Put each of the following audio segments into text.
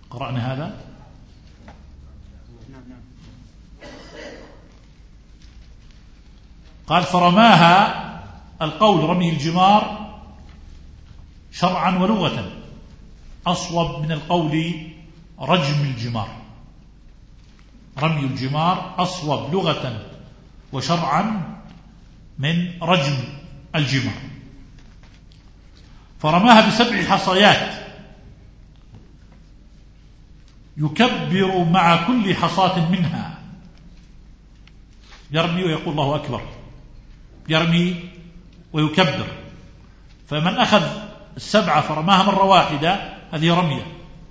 قرأنا هذا. قال فرماها، القول رمي الجمار شرعا ولغة أصوب من القول رجم الجمار. رمي الجمار أصوب لغة وشرعا من رجم الجمار. فرماها ب7 حصيات يكبر مع كل حصاة منها، يرمي ويقول الله أكبر، يرمي ويكبر. فمن أخذ 7 فرماها مرة واحدة هذه رمية،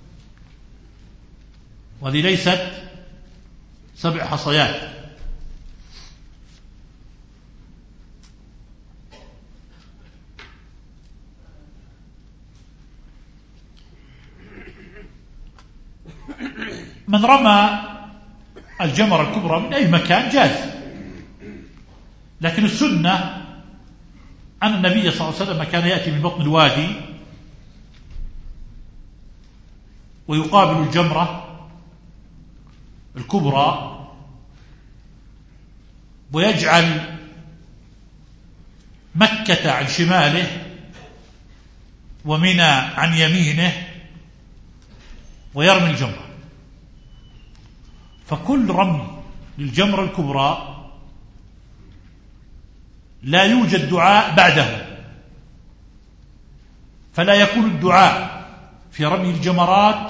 وهذه ليست 7 حصيات. من رمى الجمرة الكبرى من أي مكان جاز، لكن السنة أن النبي صلى الله عليه وسلم كان يأتي من بطن الوادي ويقابل الجمرة الكبرى ويجعل مكة عن شماله ومنى عن يمينه ويرمي الجمرة. فكل رمي للجمرة الكبرى لا يوجد دعاء بعده، فلا يكون الدعاء في رمي الجمرات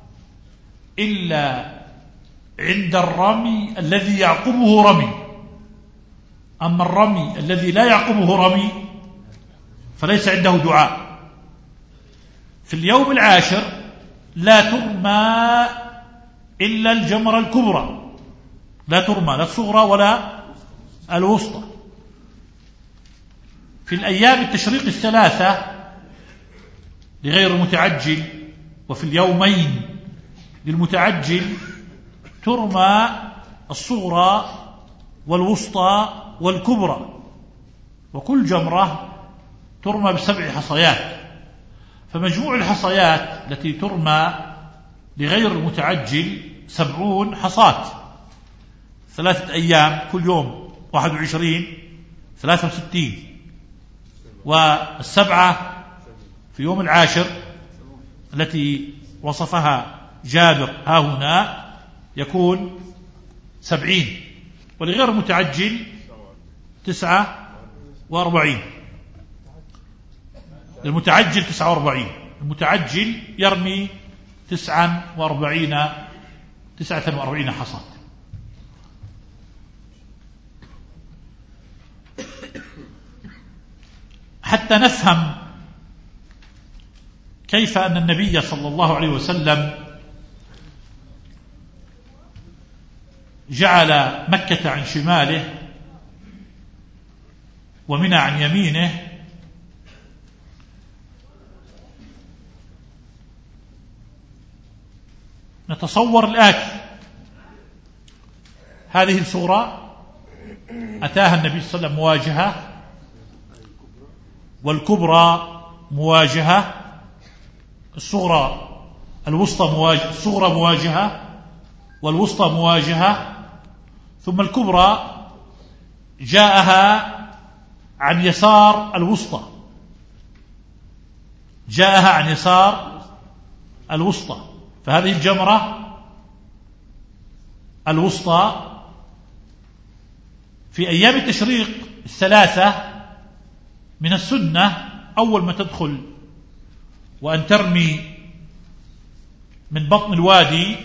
إلا عند الرمي الذي يعقبه رمي. أما الرمي الذي لا يعقبه رمي فليس عنده دعاء. في اليوم العاشر لا ترمى إلا الجمرة الكبرى، لا ترمى لا الصغرى ولا الوسطى. في الأيام التشريق الثلاثة لغير المتعجل وفي اليومين للمتعجل ترمى الصغرى والوسطى والكبرى، وكل جمرة ترمى ب7 حصيات. فمجموع الحصيات التي ترمى لغير المتعجل 70 حصاة، 3 أيام كل يوم 21 63، والسبعة في يوم العاشر التي وصفها جابر ها هنا يكون 70، ولغير المتعجل 49. المتعجل 49، المتعجل يرمي 49 حصاة. حتى نفهم كيف أن النبي صلى الله عليه وسلم جعل مكة عن شماله ومنى عن يمينه، نتصور الآتي: هذه الصورة أتاها النبي صلى الله عليه وسلم مواجهة، والكبرى مواجهة، الصغرى مواجهة، والوسطى مواجهة، ثم الكبرى جاءها عن يسار الوسطى، جاءها عن يسار الوسطى. فهذه الجمرة الوسطى في أيام التشريق الثلاثة من السنة أول ما تدخل وأن ترمي من بطن الوادي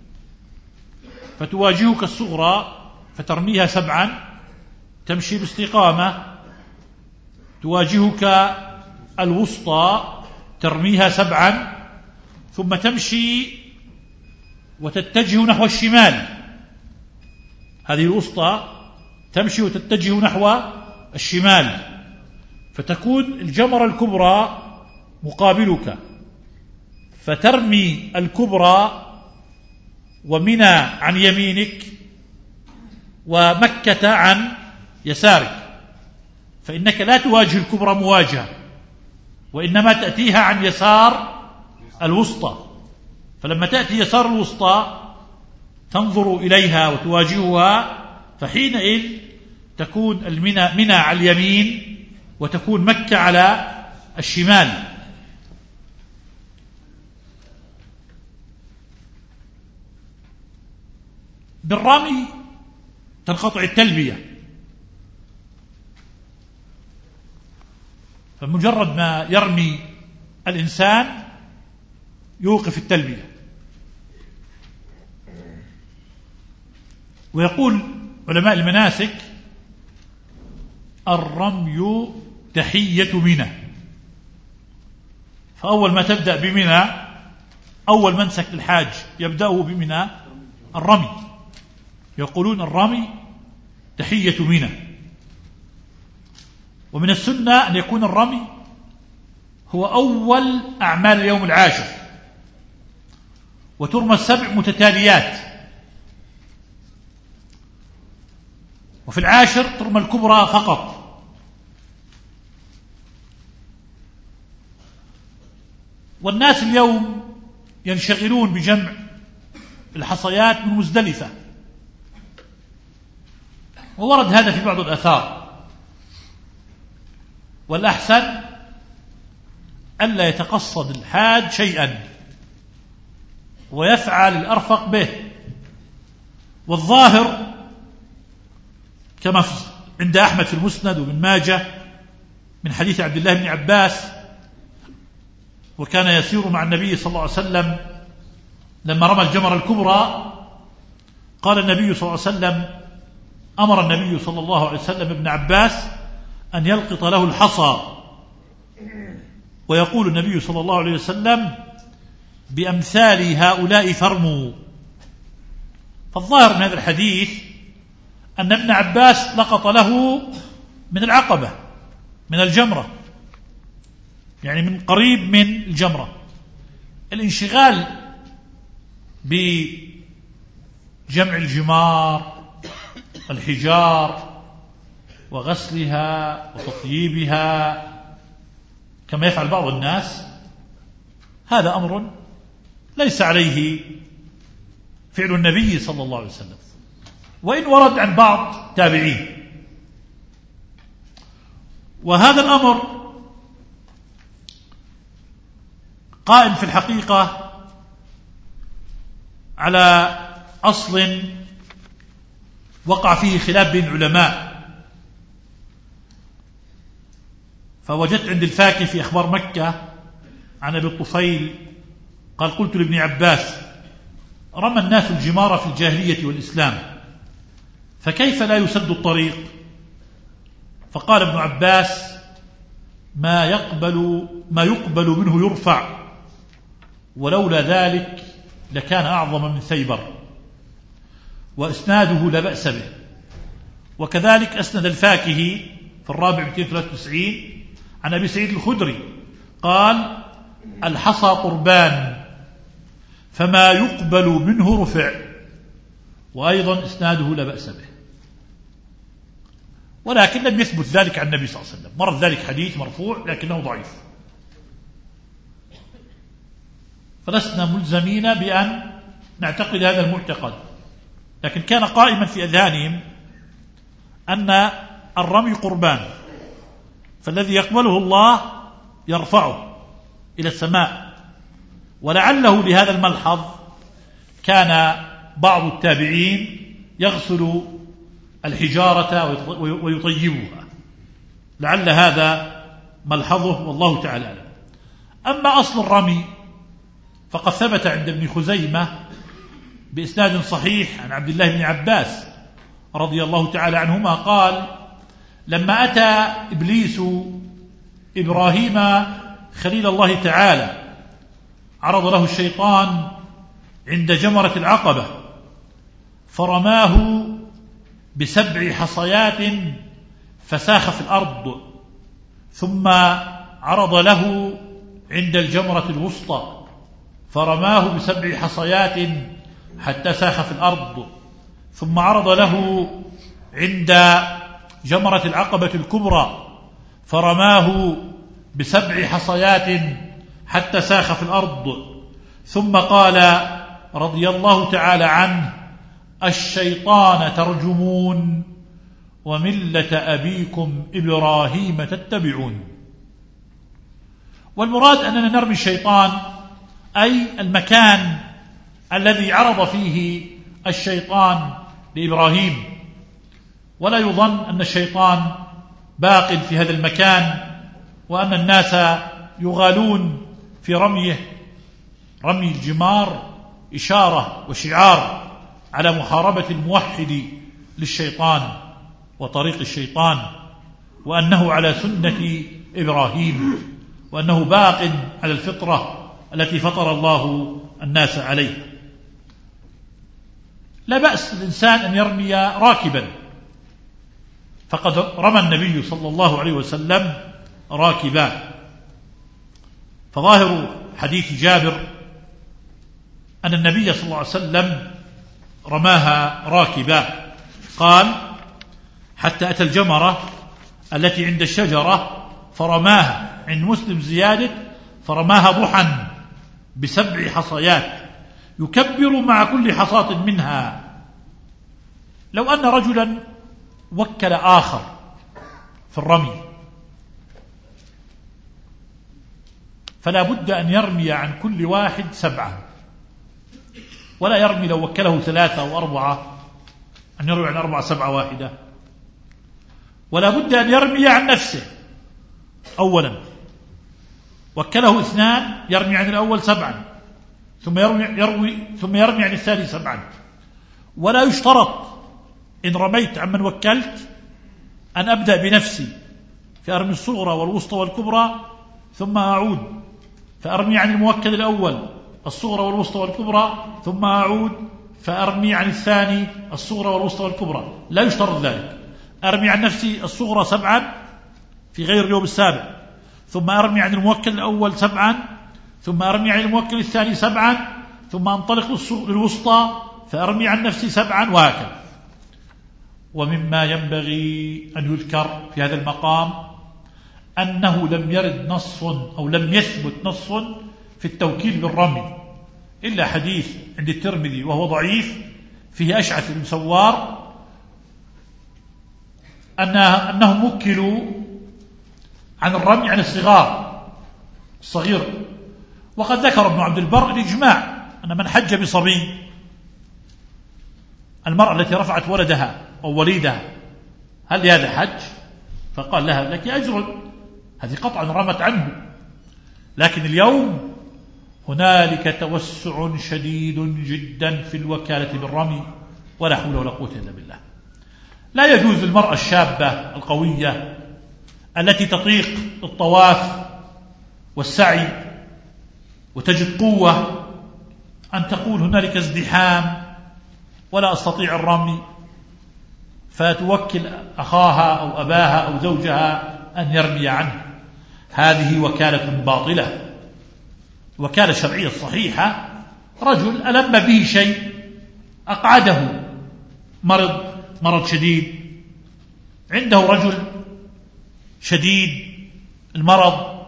فتواجهك الصغرى فترميها 7، تمشي باستقامة، تواجهك الوسطى ترميها 7، ثم تمشي وتتجه نحو الشمال. هذه الوسطى تمشي وتتجه نحو الشمال، فتكون الجمرة الكبرى مقابلك، فترمي الكبرى ومنى عن يمينك ومكة عن يسارك، فإنك لا تواجه الكبرى مواجهة، وإنما تأتيها عن يسار الوسطى. فلما تأتي يسار الوسطى تنظر إليها وتواجهها، فحينئذ تكون منى على اليمين وتكون مكة على الشمال. بالرمي تنقطع التلبية، فمجرد ما يرمي الإنسان يوقف التلبية. ويقول علماء المناسك: الرمي تحية منى. فأول ما تبدأ بمنى، أول منسك للحاج يبدأه بمنى الرمي. يقولون الرمي تحية منى. ومن السنة أن يكون الرمي هو أول أعمال اليوم العاشر، وترمى السبع متتاليات، وفي العاشر ترمى الكبرى فقط. والناس اليوم ينشغلون بجمع الحصيات من مزدلفة، وورد هذا في بعض الآثار. والأحسن ألا يتقصد الحاج شيئا ويفعل الأرفق به. والظاهر كما عند أحمد في المسند وابن ماجه من حديث عبد الله بن عباس: وكان يسير مع النبي صلى الله عليه وسلم لما رمى الجمرة الكبرى، قال النبي صلى الله عليه وسلم: أمر النبي صلى الله عليه وسلم ابن عباس أن يلقط له الحصى، ويقول النبي صلى الله عليه وسلم: بأمثال هؤلاء فارموا. فالظاهر من هذا الحديث أن ابن عباس لقط له من العقبة، من الجمرة، يعني من قريب من الجمرة. الانشغال بجمع الجمار والحجار وغسلها وتطييبها كما يفعل بعض الناس، هذا أمر ليس عليه فعل النبي صلى الله عليه وسلم، وإن ورد عن بعض التابعين. وهذا الأمر قائم في الحقيقة على أصل وقع فيه خلاف بين العلماء. فوجدت عند الفاكي في أخبار مكة عن أبي الطفيل قال: قلت لابن عباس: رمى الناس الجمار في الجاهلية والإسلام، فكيف لا يسد الطريق؟ فقال ابن عباس: ما يقبل منه يرفع، ولولا ذلك لكان أعظم من ثيبر. وإسناده لا بأس به. وكذلك أسند الفاكهي في الرابع 293 عن أبي سعيد الخدري قال: الحصى قربان، فما يقبل منه رفع. وأيضا إسناده لا بأس به، ولكن لم يثبت ذلك عن النبي صلى الله عليه وسلم. مرد ذلك حديث مرفوع لكنه ضعيف، فلسنا ملزمين بأن نعتقد هذا المعتقد، لكن كان قائما في أذهانهم أن الرمي قربان، فالذي يقبله الله يرفعه إلى السماء. ولعله لهذا الملحظ كان بعض التابعين يغسل الحجارة ويطيبها، لعل هذا ملحظه، والله تعالى أعلم. أما أصل الرمي فقد ثبت عند ابن خزيمة بإسناد صحيح عن عبد الله بن عباس رضي الله تعالى عنهما قال: لما أتى إبليس إبراهيم خليل الله تعالى عرض له الشيطان عند جمرة العقبة، فرماه ب7 حصيات فساخ في الأرض، ثم عرض له عند الجمرة الوسطى فرماه ب7 حصيات حتى ساخ في الأرض، ثم عرض له عند جمرة العقبة الكبرى فرماه ب7 حصيات حتى ساخ في الأرض، ثم قال رضي الله تعالى عنه: الشيطان ترجمون وملة أبيكم إبراهيم تتبعون. والمراد أننا نرمي الشيطان أي المكان الذي عرض فيه الشيطان لإبراهيم، ولا يظن أن الشيطان باق في هذا المكان وأن الناس يغالون في رميه. رمي الجمار إشارة وشعار على محاربة الموحد للشيطان وطريق الشيطان، وأنه على سنة إبراهيم، وأنه باق على الفطرة التي فطر الله الناس عليها. لا بأس الإنسان أن يرمي راكبا، فقد رمى النبي صلى الله عليه وسلم راكبا. فظاهر حديث جابر أن النبي صلى الله عليه وسلم رماها راكبا. قال: حتى أتى الجمرة التي عند الشجرة فرماها. عند مسلم زيادة: فرماها ضحا ب7 حصيات يكبر مع كل حصاة منها. لو أن رجلا وكل آخر في الرمي فلا بد أن يرمي عن كل واحد 7، ولا يرمي لو وكله 3 أو 4 أن يرمي عن 4 7 واحدة. ولا بد أن يرمي عن نفسه أولا، وكله 2 يرمي عن الأول 7، ثم يرمي عن الثاني 7. ولا يشترط إن رميت عمن وكلت أن أبدأ بنفسي فأرمي الصغرى والوسطى والكبرى ثم أعود فأرمي عن الموكل الأول الصغرى والوسطى والكبرى ثم أعود فأرمي عن الثاني الصغرى والوسطى والكبرى. لا يشترط ذلك. أرمي عن نفسي الصغرى 7 في غير اليوم السابع، ثم أرمي عن الموكل الأول 7، ثم أرمي عن الموكل الثاني 7، ثم أنطلق للوسطى فأرمي عن نفسي 7، وهكذا. ومما ينبغي أن يذكر في هذا المقام أنه لم يرد نص أو لم يثبت نص في التوكيل بالرمي إلا حديث عند الترمذي وهو ضعيف فيه أشعث بن سوار أنهم وكلوا عن الرمي عن الصغير. وقد ذكر ابن عبد البر الإجماع أن من حج بصبي، المرأة التي رفعت ولدها أو وليدها، هل لهذا حج؟ فقال لها: لك أجر، هذه قطعا رمت عنه. لكن اليوم هنالك توسع شديد جدا في الوكالة بالرمي، ولا حول ولا قوة إلا بالله. لا يجوز للمرأة الشابة القوية التي تطيق الطواف والسعي وتجد قوة أن تقول هنالك ازدحام ولا أستطيع الرمي، فتوكل أخاها أو أباها أو زوجها أن يرمي عنه. هذه وكالة باطلة. وكالة شرعية صحيحة: رجل ألم به شيء، أقعده مرض شديد، عنده رجل شديد المرض،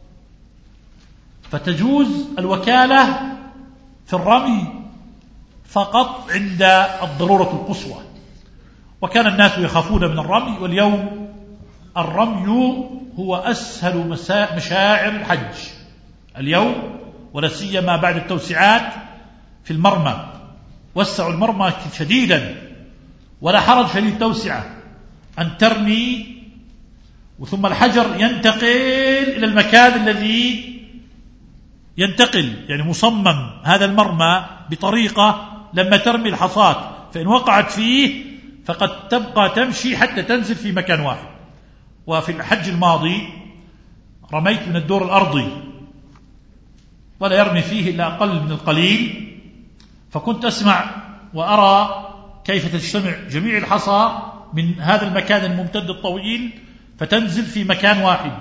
فتجوز الوكالة في الرمي فقط عند الضرورة القصوى. وكان الناس يخافون من الرمي، واليوم الرمي هو أسهل مشاعر الحج اليوم، ولا سيما بعد التوسعات في المرمى. وسعوا المرمى شديدا، ولا حرج في التوسعة أن ترمي ثم الحجر ينتقل إلى المكان الذي ينتقل، يعني مصمم هذا المرمى بطريقة لما ترمي الحصاة فإن وقعت فيه فقد تبقى تمشي حتى تنزل في مكان واحد. وفي الحج الماضي رميت من الدور الأرضي ولا يرمي فيه إلا أقل من القليل، فكنت أسمع وأرى كيف تجتمع جميع الحصى من هذا المكان الممتد الطويل فتنزل في مكان واحد.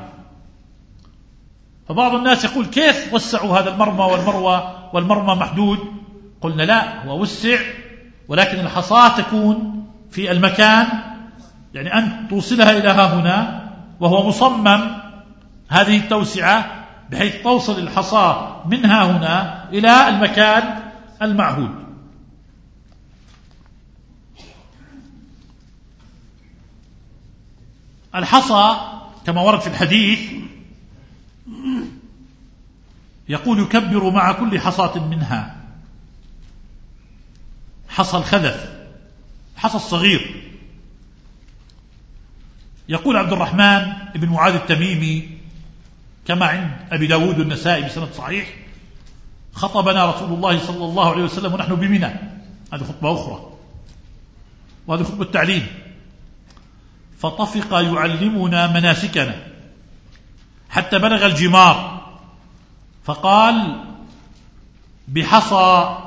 فبعض الناس يقول: كيف وسعوا هذا المرمى والمرمى محدود؟ قلنا: لا، هو وسع، ولكن الحصاة تكون في المكان، يعني أن توصلها إلى ها هنا، وهو مصمم هذه التوسعة بحيث توصل الحصى منها هنا إلى المكان المعهود. الحصى كما ورد في الحديث يقول يكبر مع كل حصاة منها، حصى الخذف، حصى الصغير. يقول عبد الرحمن بن معاذ التميمي كما عند أبي داود والنسائي بسند صحيح: خطبنا رسول الله صلى الله عليه وسلم ونحن بمنى. هذه خطبة أخرى، وهذه خطبة التعليم. فطفق يعلمنا مناسكنا حتى بلغ الجمار، فقال بحصى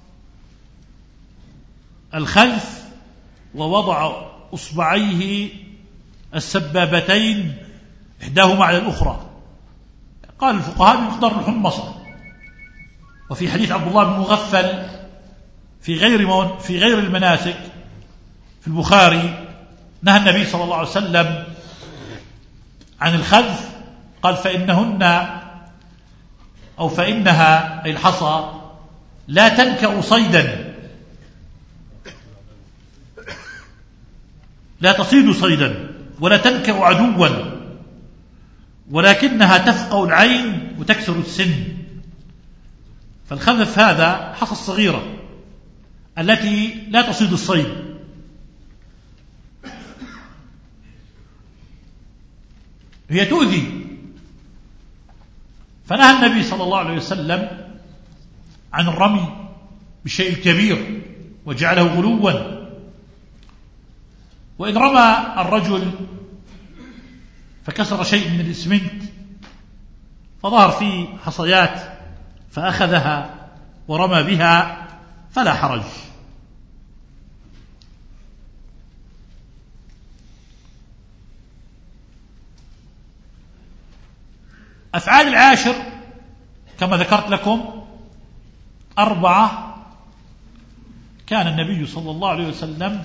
الخلف ووضع أصبعيه السبابتين إحداهما على الأخرى. قال الفقهاء بمقدار الحمصة. وفي حديث عبد الله بن مغفل في غير المناسك في البخاري نهى النبي صلى الله عليه وسلم عن الخذف، قال فإنها أي الحصى لا تنكأ صيدا، لا تصيد صيدا ولا تنكأ عدوا، ولكنها تفقأ العين وتكسر السن. فالخذف هذا حصى الصغيرة التي لا تصيد الصيد. هي تؤذي، فنهى النبي صلى الله عليه وسلم عن الرمي بالشيء الكبير وجعله غلوا. وإن رمى الرجل فكسر شيء من الإسمنت فظهر فيه حصيات فأخذها ورمى بها فلا حرج. أفعال العاشر كما ذكرت لكم 4 كان النبي صلى الله عليه وسلم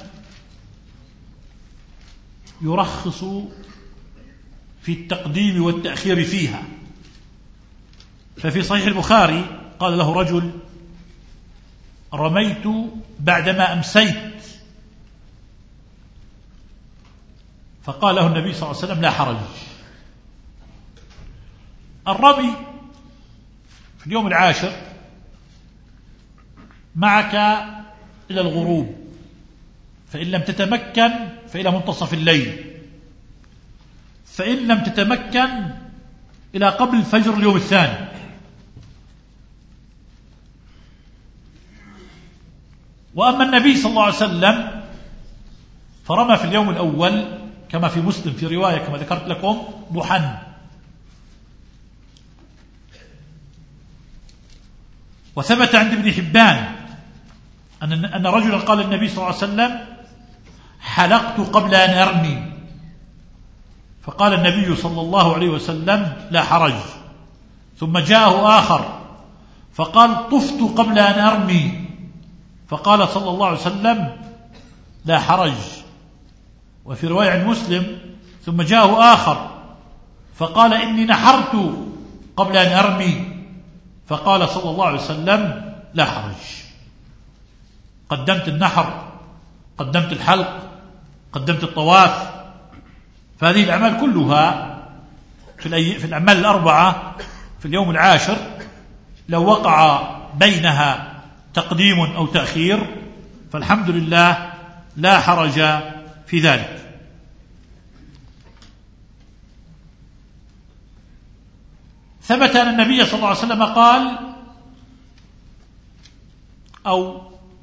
يرخص في التقديم والتأخير فيها. ففي صحيح البخاري قال له رجل: رميت بعدما أمسيت، فقال له النبي صلى الله عليه وسلم: لا حرج. الرمي في اليوم العاشر معك إلى الغروب، فإن لم تتمكن فإلى منتصف الليل، فإن لم تتمكن إلى قبل الفجر اليوم الثاني. وأما النبي صلى الله عليه وسلم فرمى في اليوم الأول كما في مسلم في رواية كما ذكرت لكم ضحى. وثبت عند ابن حبان أن رجلا قال النبي صلى الله عليه وسلم: حلقت قبل أن أرمي، فقال النبي صلى الله عليه وسلم: لا حرج. ثم جاءه آخر فقال: طفت قبل أن أرمي، فقال صلى الله عليه وسلم: لا حرج. وفي رواية عن مسلم: ثم جاءه آخر فقال: إني نحرت قبل أن أرمي، فقال صلى الله عليه وسلم: لا حرج. قدمت النحر، قدمت الحلق، قدمت الطواف. فهذه الأعمال كلها في الأعمال 4 في اليوم العاشر لو وقع بينها تقديم أو تأخير فالحمد لله لا حرج في ذلك. ثبت أن النبي صلى الله عليه وسلم قال، أو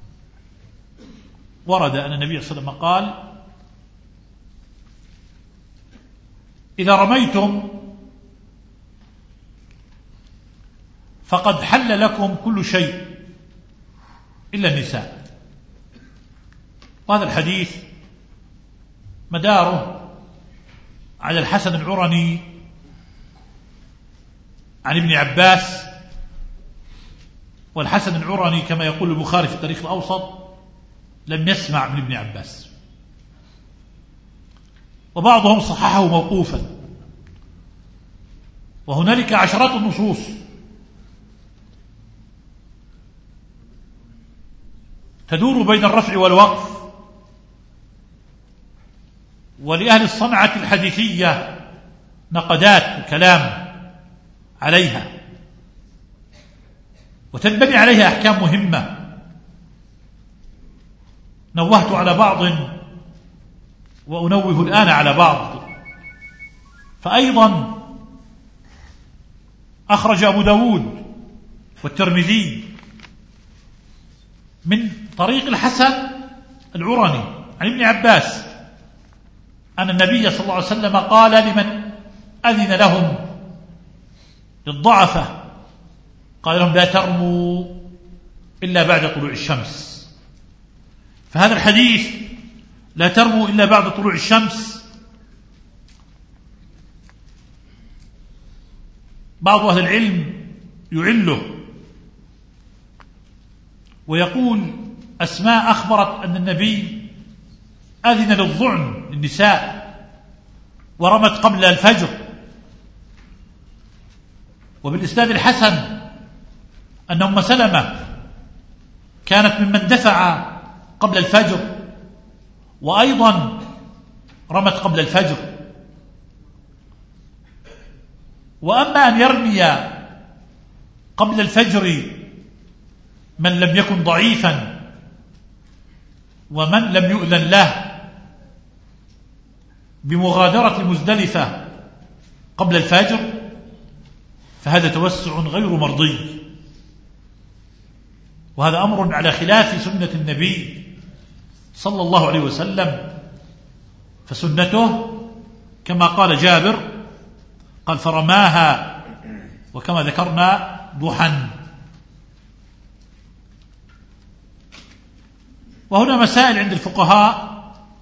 ورد أن النبي صلى الله عليه وسلم قال: إذا رميتم فقد حل لكم كل شيء إلا النساء. وهذا الحديث مداره على الحسن العرني عن ابن عباس، والحسن العرني كما يقول البخاري في التاريخ الأوسط لم يسمع من ابن عباس، وبعضهم صححه موقوفا. وهنالك عشرات النصوص تدور بين الرفع والوقف، ولأهل الصنعة الحديثية نقدات وكلام عليها، وتنبني عليها أحكام مهمة. نوهت على بعض وأنوه الآن على بعض. فأيضا أخرج أبو داود والترمذي من طريق الحسن العرني عن ابن عباس أن النبي صلى الله عليه وسلم قال لمن أذن لهم للضعفة، قال لهم لا ترموا إلا بعد طلوع الشمس. فهذا الحديث لا ترموا إلا بعد طلوع الشمس بعض أهل العلم يعله ويقول أسماء أخبرت أن النبي أذن للظعن للنساء ورمت قبل الفجر، وبالإسناد الحسن أن أم سلمة كانت ممن دفع قبل الفجر وأيضا رمت قبل الفجر. وأما أن يرمي قبل الفجر من لم يكن ضعيفا ومن لم يؤذن له بمغادرة مزدلفة قبل الفجر فهذا توسع غير مرضي، وهذا أمر على خلاف سنة النبي صلى الله عليه وسلم. فسنته كما قال جابر قال فرماها وكما ذكرنا ضحى. وهنا مسائل عند الفقهاء.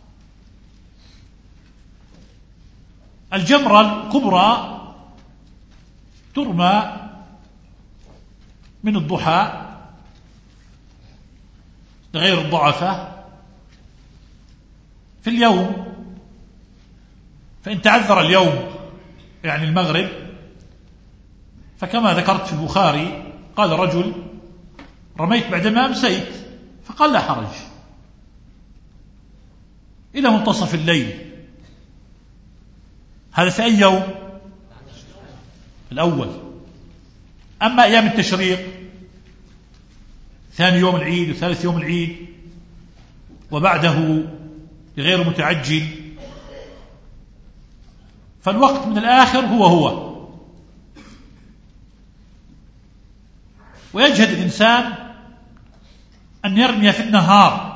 الجمرة الكبرى ترمى من الضحى لغير الضعفة في اليوم، فإن تعذر اليوم يعني المغرب فكما ذكرت في البخاري قال رجل رميت بعدما أمسيت، فقال لا حرج إلى منتصف الليل. هذا في أي يوم؟ الأول. أما أيام التشريق ثاني يوم العيد وثالث يوم العيد وبعده لغير متعجل فالوقت من الآخر هو ويجهد الإنسان أن يرمي في النهار،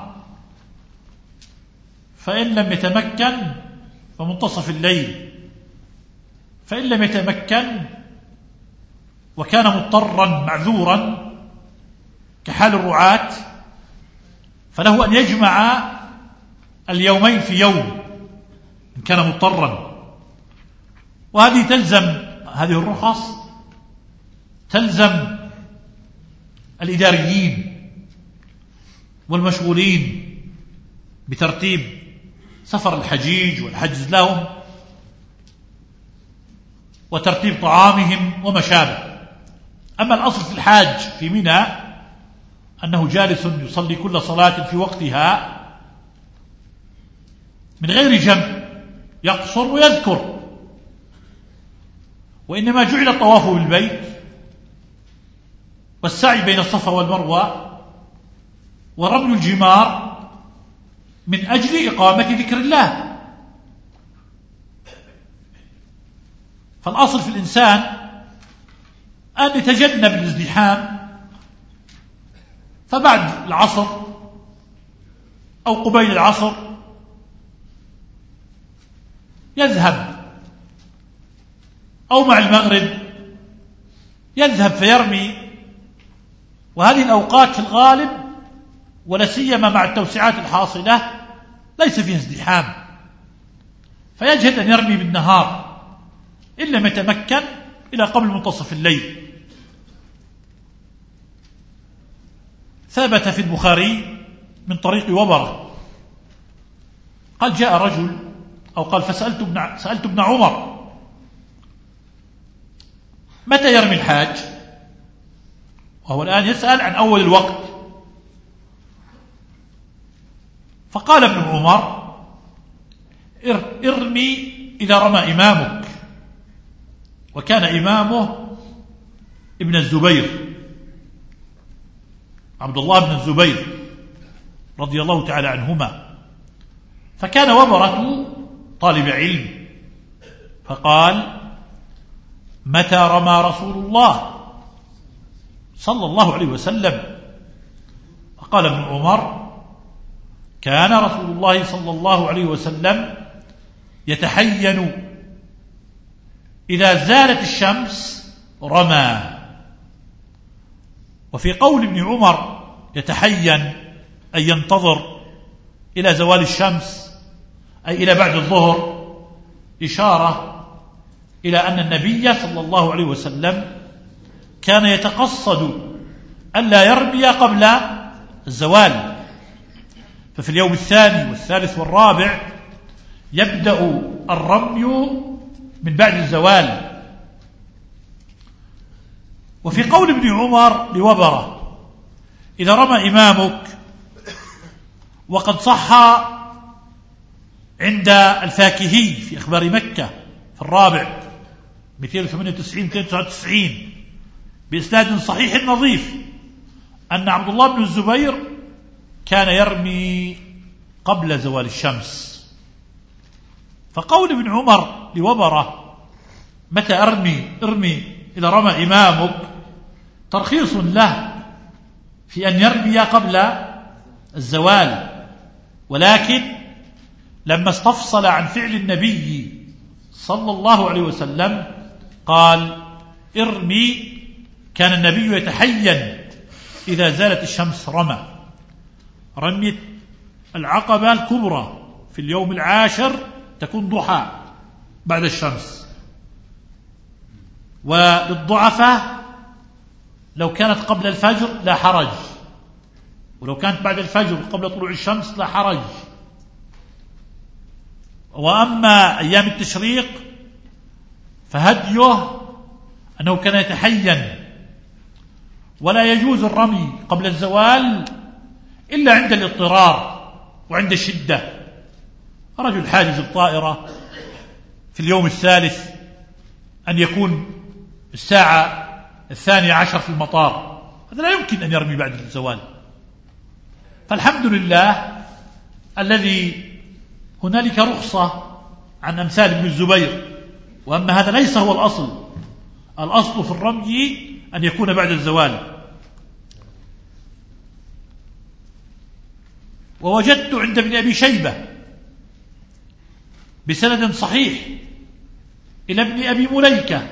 فإن لم يتمكن فمنتصف الليل، فإن لم يتمكن وكان مضطرا معذورا كحال الرعاة فله أن يجمع اليومين في يوم إن كان مضطرا. وهذه تلزم هذه الرخص تلزم الإداريين والمشغولين بترتيب سفر الحجيج والحجز لهم وترتيب طعامهم وما شابه. أما الأصل في الحاج في منى أنه جالس يصلي كل صلاة في وقتها من غير جمع يقصر ويذكر، وإنما جعل الطواف بالبيت والسعي بين الصفا والمروة ورمي الجمار من أجل إقامة ذكر الله. فالأصل في الإنسان أن يتجنب الازدحام، فبعد العصر أو قبيل العصر يذهب، أو مع المغرب يذهب فيرمي. وهذه الأوقات في الغالب ولا سيما مع التوسعات الحاصلة ليس فيها ازدحام، فيجهد أن يرمي بالنهار إن لم يتمكن إلى قبل منتصف الليل. ثبت في البخاري من طريق وبرة قال جاء رجل أو قال سألت ابن عمر متى يرمي الحاج؟ وهو الآن يسأل عن أول الوقت. فقال ابن عمر: ارمي إذا رمى إمامك. وكان إمامه ابن الزبير، عبد الله بن الزبير رضي الله تعالى عنهما، فكان وبرة طالب علم، فقال: متى رمى رسول الله صلى الله عليه وسلم؟ فقال ابن عمر: كان رسول الله صلى الله عليه وسلم يتحين إذا زالت الشمس رمى. وفي قول ابن عمر يتحين أي ينتظر إلى زوال الشمس أي إلى بعد الظهر، إشارة إلى أن النبي صلى الله عليه وسلم كان يتقصد ألا يرمي قبل الزوال، ففي اليوم الثاني والثالث والرابع يبدأ الرمي من بعد الزوال. وفي قول ابن عمر لوبرة: إذا رمى إمامك، وقد صح عند الفاكهي في أخبار مكة في الرابع 298-299 بإسناد صحيح نظيف أن عبد الله بن الزبير كان يرمي قبل زوال الشمس. فقول ابن عمر لوبرة: متى ارمي إذا رمى إمامك، ترخيص له في أن يرمي قبل الزوال، ولكن لما استفصل عن فعل النبي صلى الله عليه وسلم قال: ارمي، كان النبي يتحين إذا زالت الشمس رمى. رمية العقبة الكبرى في اليوم العاشر تكون ضحى بعد الشمس، وللضعفة لو كانت قبل الفجر لا حرج، ولو كانت بعد الفجر قبل طلوع الشمس لا حرج. وأما أيام التشريق فهديه أنه كان يتحين، ولا يجوز الرمي قبل الزوال إلا عند الاضطرار وعند الشدة. رجل حاجز الطائرة في اليوم الثالث أن يكون الساعة 12 في المطار، هذا لا يمكن أن يرمي بعد الزوال. فالحمد لله الذي هنالك رخصة عن أمثال ابن الزبير، وأما هذا ليس هو الأصل. الأصل في الرمي أن يكون بعد الزوال. ووجدت عند ابن أبي شيبة بسند صحيح إلى ابن أبي مليكة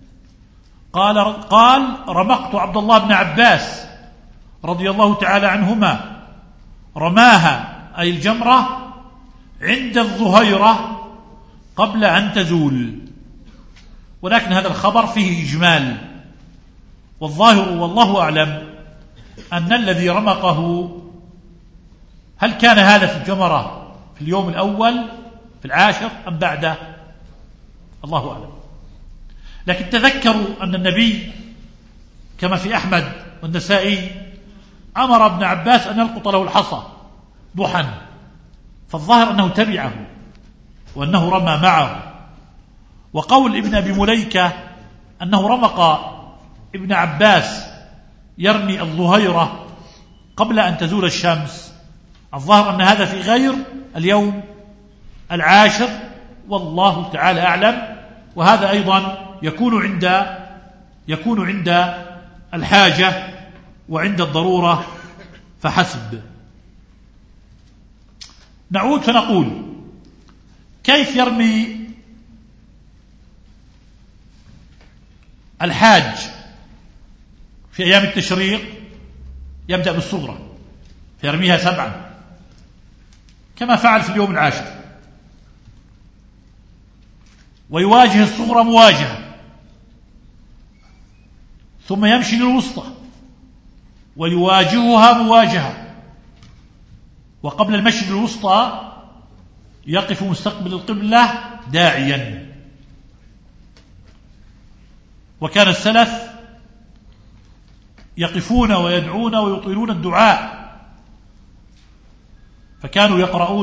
قال: رمقت عبد الله بن عباس رضي الله تعالى عنهما، رماها أي الجمرة عند الظهيرة قبل أن تزول. ولكن هذا الخبر فيه إجمال، والظاهر والله أعلم أن الذي رمقه، هل كان هذا في الجمرة في اليوم الأول في العاشر أم بعده؟ الله أعلم. لكن تذكروا أن النبي كما في أحمد والنسائي أمر ابن عباس أن يلقط له الحصى ضحى، فالظاهر أنه تبعه وأنه رمى معه. وقول ابن أبي مليكة أنه رمق ابن عباس يرمي الظهيرة قبل أن تزول الشمس، الظاهر أن هذا في غير اليوم العاشر، والله تعالى أعلم. وهذا أيضا يكون عند الحاجة وعند الضرورة فحسب. نعود فنقول: كيف يرمي الحاج في أيام التشريق؟ يبدأ بالصغرى فيرميها 7 كما فعل في اليوم العاشر، ويواجه الصغرى مواجهة، ثم يمشي للوسطى ويواجهها مواجهة، وقبل المشي للوسطى يقف مستقبل القبلة داعيا. وكان السلف يقفون ويدعون ويطيلون الدعاء، فكانوا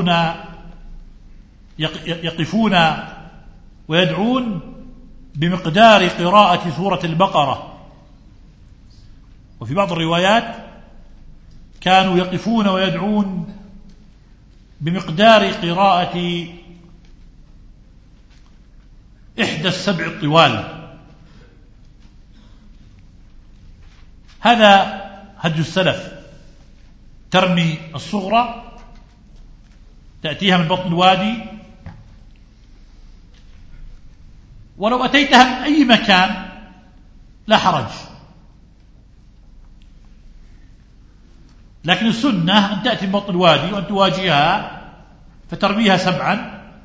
يقفون ويدعون بمقدار قراءة سورة البقرة. وفي بعض الروايات كانوا يقفون ويدعون بمقدار قراءة 71 الطوال. هذا هدي السلف. ترمي الصغرى، تأتيها من بطن الوادي، ولو أتيتها من أي مكان لا حرج، لكن السنة أن تأتي من بطن الوادي وأن تواجهها فترميها 7،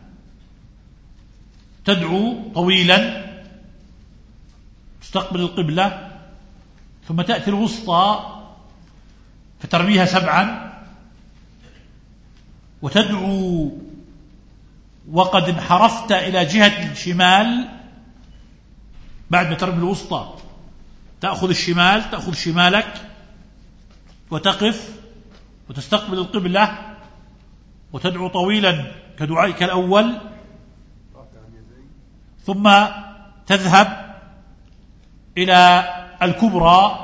تدعو طويلا، تستقبل القبلة، ثم تأتي الوسطى فترميها 7 وتدعو وقد انحرفت إلى جهة الشمال. بعد ما ترمي الوسطى تأخذ الشمال، تأخذ شمالك وتقف وتستقبل القبلة وتدعو طويلا كدعائك الأول، ثم تذهب إلى الكبرى.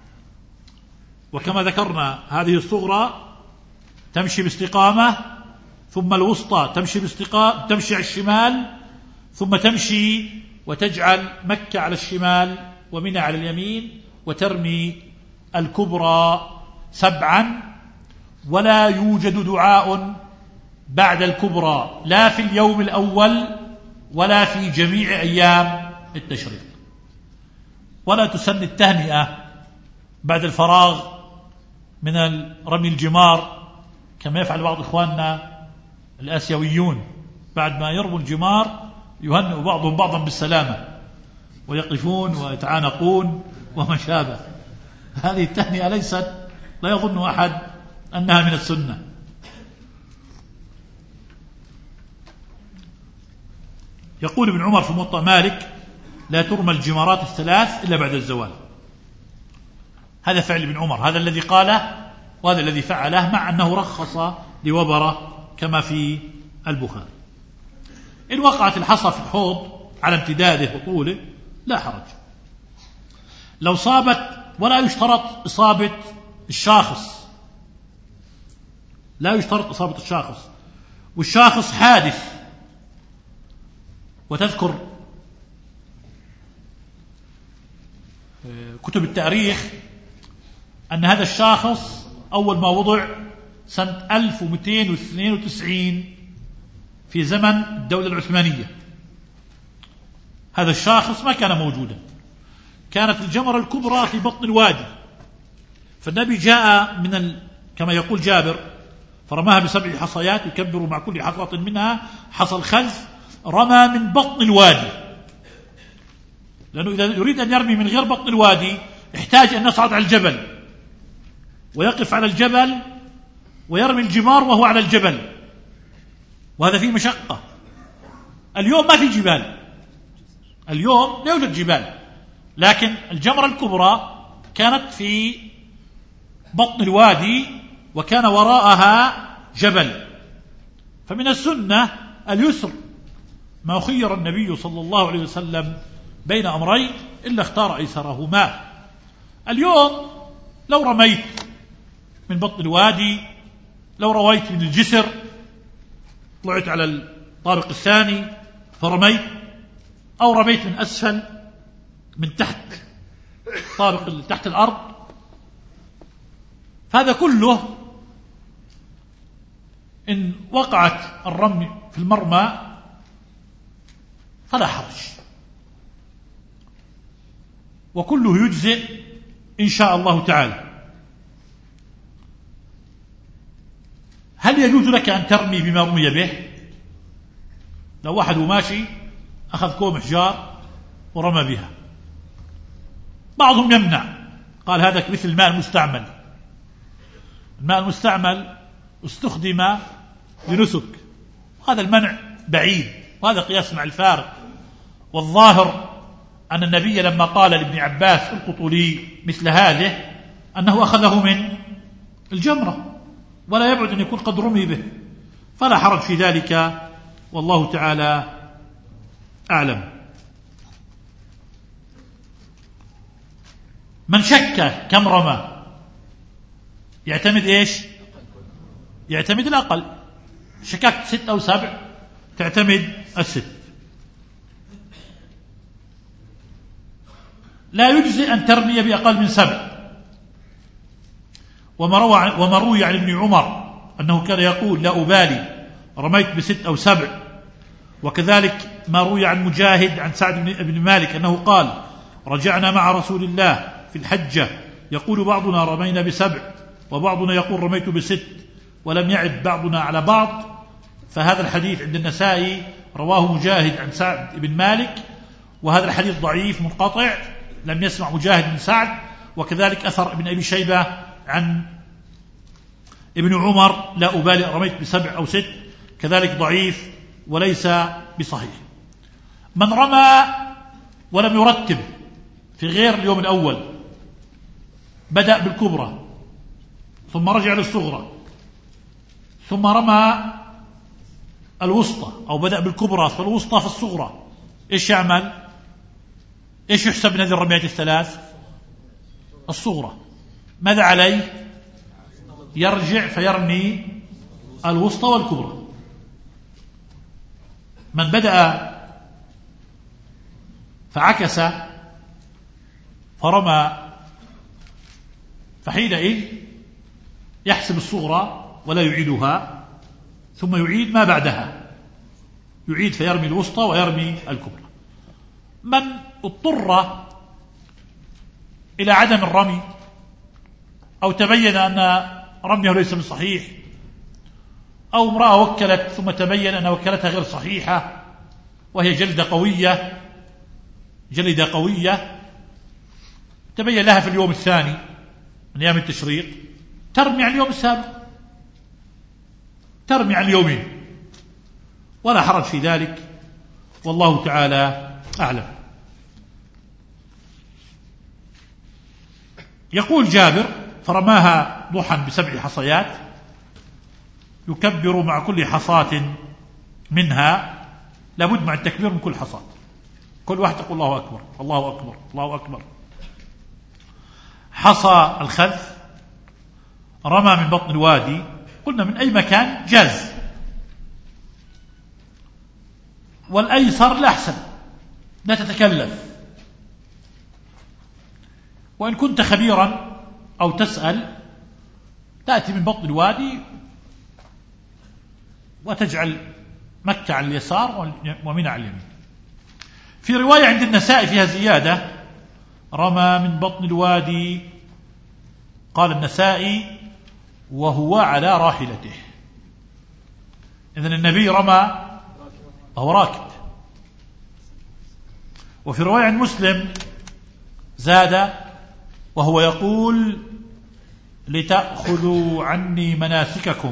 وكما ذكرنا هذه الصغرى تمشي باستقامة، ثم الوسطى تمشي على الشمال، ثم تمشي وتجعل مكة على الشمال ومنى على اليمين، وترمي الكبرى 7. ولا يوجد دعاء بعد الكبرى لا في اليوم الأول ولا في جميع أيام التشريق. ولا تسن التهنئة بعد الفراغ من رمي الجمار كما يفعل بعض إخواننا الآسيويون، بعد ما يرموا الجمار يهنئ بعضهم بعضا بالسلامة ويقفون ويتعانقون وما شابه. هذه التهنئة لا يظن أحد أنها من السنة. يقول ابن عمر في موطأ مالك: لا ترمى الجمارات 3 إلا بعد الزوال. هذا فعل ابن عمر، هذا الذي قاله وهذا الذي فعله، مع أنه رخص لوبرة كما في البخاري. إن وقعت الحصى في الحوض على امتداده وطوله لا حرج. لو صابت، ولا يشترط إصابة الشاخص، لا يشترط إصابة الشاخص، والشاخص حادث. وتذكر كتب التاريخ أن هذا الشاخص أول ما وضع سنة 1292 في زمن الدولة العثمانية. هذا الشاخص ما كان موجودا، كانت الجمرة الكبرى في بطن الوادي، فالنبي جاء كما يقول جابر فرماها ب7 حصيات يكبر مع كل حصاة منها حصى الخلف، رمى من بطن الوادي، لأنه إذا يريد أن يرمي من غير بطن الوادي احتاج أن يصعد على الجبل ويقف على الجبل ويرمي الجمار وهو على الجبل، وهذا فيه مشقة. اليوم ما في جبال، اليوم لا يوجد جبال، لكن الجمرة الكبرى كانت في بطن الوادي وكان وراءها جبل، فمن السنة اليسر. ما خير النبي صلى الله عليه وسلم بين أمرين إلا اختار أيسرهما. اليوم لو رميت من بطن الوادي، لو رويت من الجسر، طلعت على الطابق الثاني فرميت، أو رميت من أسفل من تحت طابق تحت الأرض، فهذا كله إن وقعت الرمي في المرمى فلا حرج، وكله يجزئ إن شاء الله تعالى. هل يجوز لك أن ترمي بما رمي به؟ لو واحد ماشي أخذ كوم حجار ورمى بها، بعضهم يمنع، قال هذا مثل الماء المستعمل. الماء المستعمل استخدم لنسك، هذا المنع بعيد، وهذا قياس مع الفارق. والظاهر أن النبي لما قال لابن عباس القطوا لي مثل هذه أنه أخذه من الجمرة، ولا يبعد أن يكون قد رمي به، فلا حرج في ذلك، والله تعالى أعلم. من شك كم رمى يعتمد إيش؟ يعتمد الأقل. شككت 6 أو 7 تعتمد 6. لا يجزي أن ترمي بأقل من 7. وما روي عن ابن عمر أنه كان يقول لا أبالي رميت ب6 أو 7. وكذلك ما روي عن مجاهد عن سعد بن مالك أنه قال رجعنا مع رسول الله في الحجة يقول بعضنا رمينا ب7 وبعضنا يقول رميت ب6 ولم يعد بعضنا على بعض. فهذا الحديث عند النسائي رواه مجاهد عن سعد بن مالك، وهذا الحديث ضعيف منقطع، لم يسمع مجاهد من سعد. وكذلك أثر ابن أبي شيبة عن ابن عمر لا أبالي رميت ب7 أو 6 كذلك ضعيف وليس بصحيح. من رمى ولم يرتب في غير اليوم الأول، بدأ بالكبرى ثم رجع للصغرى ثم رمى الوسطى، أو بدأ بالكبرى فالوسطى في الصغرى، إيش يعمل؟ إيش يحسب من هذه الرميات الثلاث؟ الصغرى. ماذا عليه؟ يرجع فيرمي الوسطى والكبرى. من بدأ فعكس فرمى فحينئذ يحسب الصغرى ولا يعيدها، ثم يعيد ما بعدها، يعيد فيرمي الوسطى ويرمي الكبرى. من اضطر إلى عدم الرمي أو تبين أن رميه ليس بصحيح، أو امرأة وكلت ثم تبين أن وكلتها غير صحيحة وهي جلدة قوية تبين لها في اليوم الثاني من أيام التشريق، ترمي عن اليوم السابق، ترمي عن اليومين، ولا حرج في ذلك، والله تعالى أعلم. يقول جابر فرماها ضحى ب7 حصيات، يكبر مع كل حصاة منها، لابد مع التكبير من كل حصاة، كل واحد يقول الله أكبر الله أكبر الله أكبر. حصى الخذ رمى من بطن الوادي، قلنا من أي مكان جاز، والأيسر لا أحسن، لا تتكلف. وإن كنت خبيرا أو تسأل تأتي من بطن الوادي وتجعل مكة على اليسار ومنى على اليمين. في رواية عند النسائي فيها زيادة رمى من بطن الوادي، قال النسائي وهو على راحلته، إذن النبي رمى وهو راكب. وفي رواية عن مسلم زاد وهو يقول لتأخذوا عني مناسككم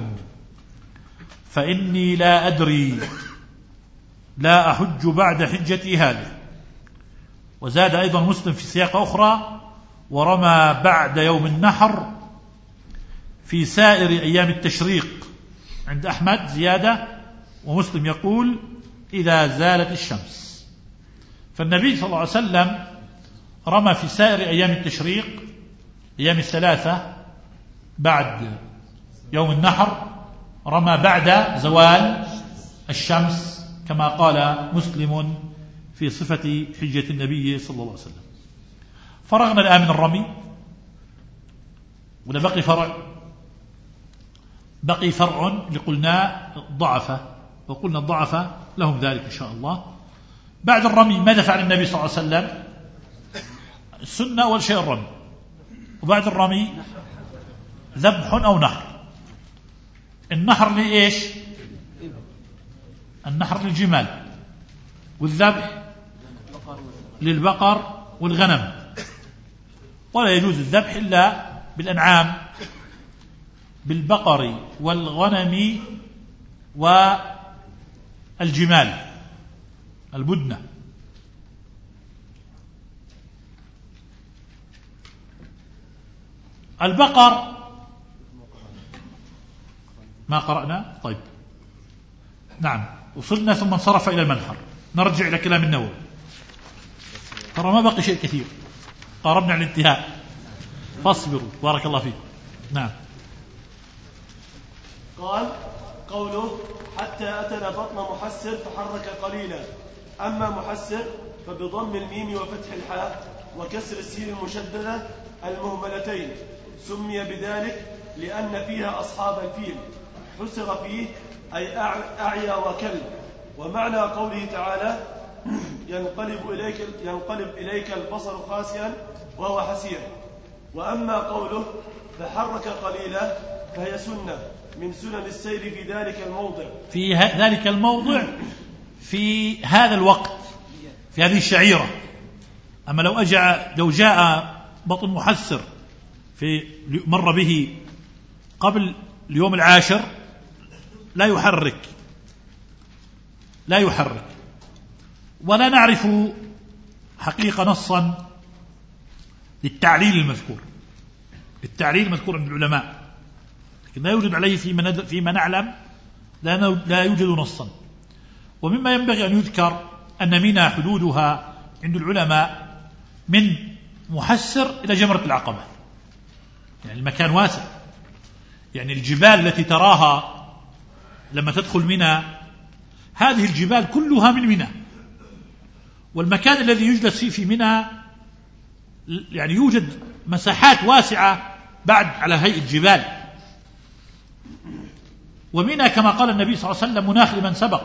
فإني لا أدري لا أحج بعد حجتي هذه. وزاد أيضا مسلم في سياق أخرى ورمى بعد يوم النحر في سائر أيام التشريق، عند أحمد زيادة، ومسلم يقول إذا زالت الشمس. فالنبي صلى الله عليه وسلم رمى في سائر أيام التشريق، أيام الثلاثة بعد يوم النحر، رمى بعد زوال الشمس كما قال مسلم في صفة حجة النبي صلى الله عليه وسلم. فرغنا الآن من الرمي، ولا بقي فرع؟ بقي فرع اللي قلنا ضعفة، وقلنا الضعفة لهم ذلك إن شاء الله. بعد الرمي ماذا فعل النبي صلى الله عليه وسلم؟ السنة أول شيء الرمي، وبعد الرمي ذبح أو نحر. النحر لإيش؟ النحر للجمال، والذبح للبقر والغنم، ولا يجوز الذبح إلا بالأنعام، بالبقر والغنم والجمال البدنة. البقر ما قرأنا. طيب نعم، وصلنا ثم انصرف إلى المنحر. نرجع إلى كلام النووي، ترى ما بقي شيء كثير، قاربنا على الانتهاء، فاصبروا بارك الله فيكم. نعم. قال: قوله حتى أتنا بطن محسر فحرك قليلا. أما محسر فبضم الميم وفتح الحاء وكسر السين المشددة المهملتين، سمي بذلك لأن فيها أصحاب الفيل، حسر فيه أي أعيا وكل. ومعنى قوله تعالى: ينقلب إليك البصر خاسئا وهو حسير. وأما قوله فحرك قليلا فهي سنة من سنن السير في ذلك الموضع، في ذلك الموضع، في هذا الوقت، في هذه الشعيرة. أما لو جاء بطن محسر مر به قبل اليوم العاشر لا يحرك، ولا نعرف حقيقة نصا للتعليل المذكور. التعليل المذكور عند العلماء لكن لا يوجد عليه فيما نعلم، لا يوجد نصا. ومما ينبغي أن يذكر أن منى حدودها عند العلماء من محسر إلى جمرة العقبة، يعني المكان واسع. يعني الجبال التي تراها لما تدخل منى، هذه الجبال كلها من منى، والمكان الذي يجلس فيه في منى يعني يوجد مساحات واسعة بعد على هيئة جبال. ومنى كما قال النبي صلى الله عليه وسلم مناخ لمن سبق.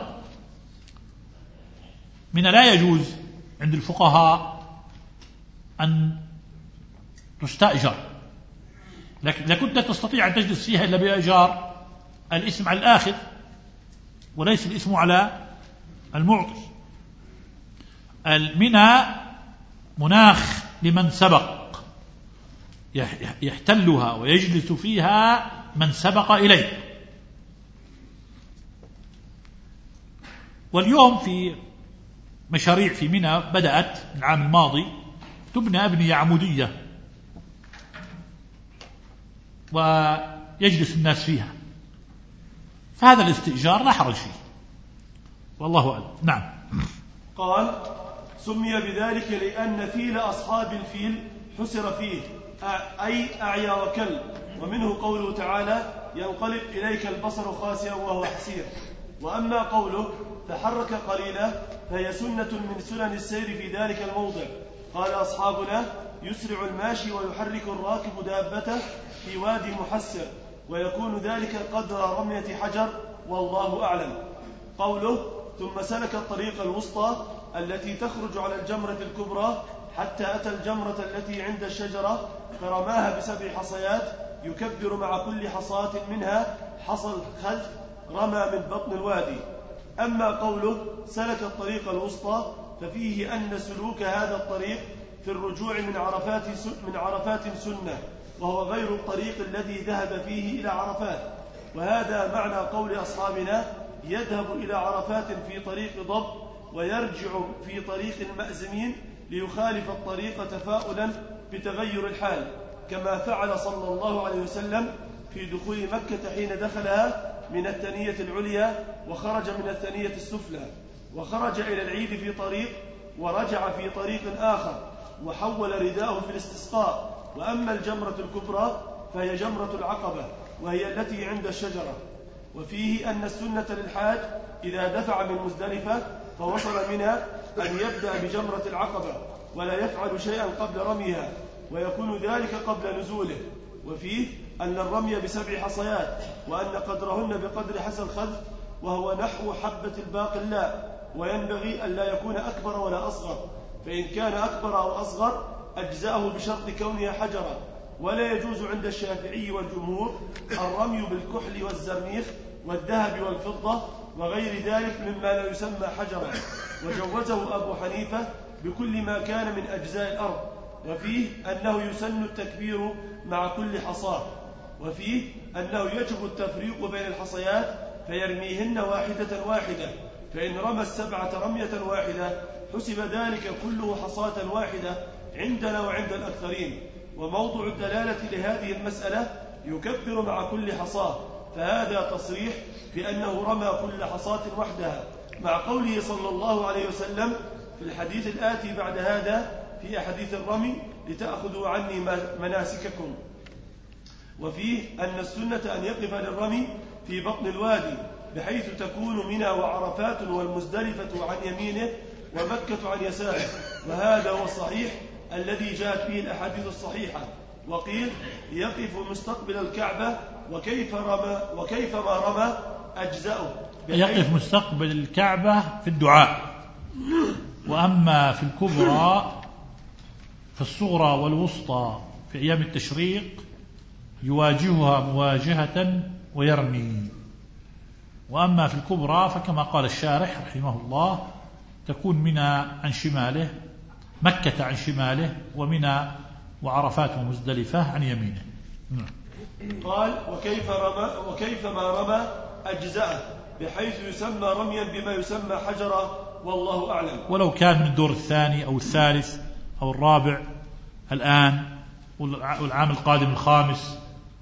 منى لا يجوز عند الفقهاء أن تستأجر، لكن إذا كنت تستطيع أن تجلس فيها إلا بإيجار، الإثم على الآخذ وليس الإثم على المعطي. المنى مناخ لمن سبق، يحتلها ويجلس فيها من سبق إليه. واليوم في مشاريع في منى بدأت العام الماضي تبنى أبنية عمودية ويجلس الناس فيها، فهذا الاستئجار لا حرج فيه، والله أعلم. نعم. قال: سمي بذلك لأن فيل أصحاب الفيل حسر فيه أي أعيا وكل. ومنه قوله تعالى: ينقلب إليك البصر خاسئا وهو حسير. وأما قوله فحرك قليلا فهي سنة من سنن السير في ذلك الموضع. قال أصحابنا: يسرع الماشي ويحرك الراكب دابته في وادي محسر، ويكون ذلك قدر رمية حجر، والله أعلم. قوله ثم سلك الطريق الوسطى التي تخرج على الجمرة الكبرى حتى أتى الجمرة التي عند الشجرة فرماها ب7 حصيات، يكبر مع كل حصاة منها حصى الخلف رمى من بطن الوادي. أما قوله سلك الطريق الوسطى ففيه أن سلوك هذا الطريق في الرجوع من عرفات سنة، وهو غير الطريق الذي ذهب فيه إلى عرفات. وهذا معنى قول أصحابنا: يذهب إلى عرفات في طريق ضب ويرجع في طريق المأزمين، ليخالف الطريق تفاؤلا بتغير الحال، كما فعل صلى الله عليه وسلم في دخول مكة حين دخلها من الثنية العليا وخرج من الثنية السفلى، وخرج إلى العيد في طريق ورجع في طريق آخر، وحول رداءه في الاستسقاء. وأما الجمرة الكبرى فهي جمرة العقبة، وهي التي عند الشجرة. وفيه أن السنة للحاج إذا دفع من مزدلفة فوصل منها أن يبدأ بجمرة العقبة ولا يفعل شيئا قبل رميها، ويكون ذلك قبل نزوله. وفيه أن الرمي ب7 حصيات، وأن قدرهن بقدر حصى الخذف، وهو نحو حبة الباقلاء، وينبغي أن لا يكون أكبر ولا أصغر، فإن كان أكبر أو أصغر أجزأه بشرط كونها حجرا. ولا يجوز عند الشافعي والجمهور الرمي بالكحل والزرنيخ والذهب والفضة وغير ذلك مما لا يسمى حجرا، وجوزه أبو حنيفة بكل ما كان من أجزاء الأرض. وفيه أنه يسن التكبير مع كل حصاة. وفيه أنه يجب التفريق بين الحصيات فيرميهن واحدة واحدة، فإن رمى 7 رمية واحدة حسب ذلك كله حصاة واحدة عندنا وعند الأكثرين. وموضع الدلالة لهذه المسألة يكبر مع كل حصاة، فهذا تصريح بأنه رمى كل حصاة وحدها، مع قوله صلى الله عليه وسلم في الحديث الآتي بعد هذا في أحاديث الرمي: لتأخذوا عني مناسككم. وفيه أن السنة أن يقف للرمي في بطن الوادي، بحيث تكون منى وعرفات والمزدلفة عن يمينه ومكة عن يساره، وهذا هو الصحيح الذي جاءت به الأحاديث الصحيحة. وقيل يقف مستقبل الكعبة، وكيف ما رمى أجزأه، يقف مستقبل الكعبة في الدعاء. وأما في الكبرى في الصغرى والوسطى في أيام التشريق يواجهها مواجهة ويرمي. وأما في الكبرى فكما قال الشارح رحمه الله تكون منى عن شماله، مكة عن شماله، ومنى وعرفات ومزدلفة عن يمينه. قال وكيف ما رمى أجزاءه، بحيث يسمى رميا بما يسمى حجرا، والله أعلم. ولو كان من الدور الثاني أو الثالث أو الرابع الآن والعام القادم الخامس،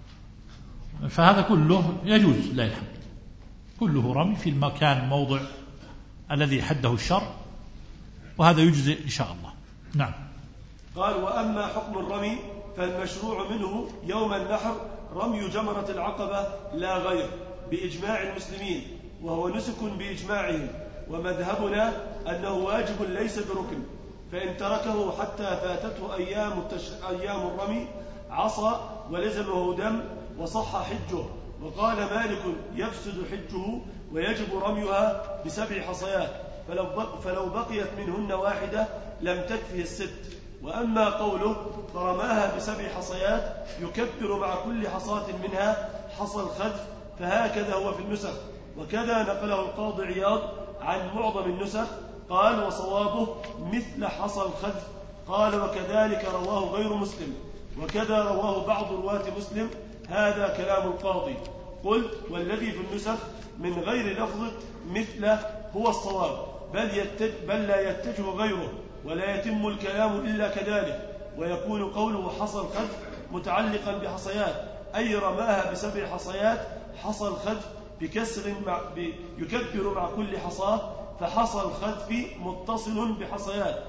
فهذا كله يجوز لا الحمد، كله رمي في المكان الموضع الذي حده الشرع، وهذا يجزئ إن شاء الله. نعم. قال وأما حكم الرمي فالمشروع منه يوم النحر رمي جمرة العقبة لا غير بإجماع المسلمين، وهو نسك بإجماعهم، ومذهبنا أنه واجب ليس بركن، فإن تركه حتى فاتته أيام الرمي عصى ولزمه دم وصح حجه. وقال مالك يفسد حجه ويجب رميها ب7 حصيات، فلو بقيت منهن واحدة لم تكفه الست. وأما قوله فرماها ب7 حصيات يكبر مع كل حصاة منها حصى الخذف، فهكذا هو في النسخ، وكذا نقله القاضي عياض عن معظم النسخ. قال وصوابه مثل حصى الخذف. قال وكذلك رواه غير مسلم، وكذا رواه بعض رواة مسلم. هذا كلام القاضي. قلت والذي في النسخ من غير لفظ مثله هو الصواب، بل لا يتجه غيره، ولا يتم الكلام إلا كذلك، ويكون قوله حصى الخذف متعلقا بحصيات، أي رماها ب7 حصيات. حصى الخذف بكسر يكبر مع كل حصاة، فحصى الخذف متصل بحصيات،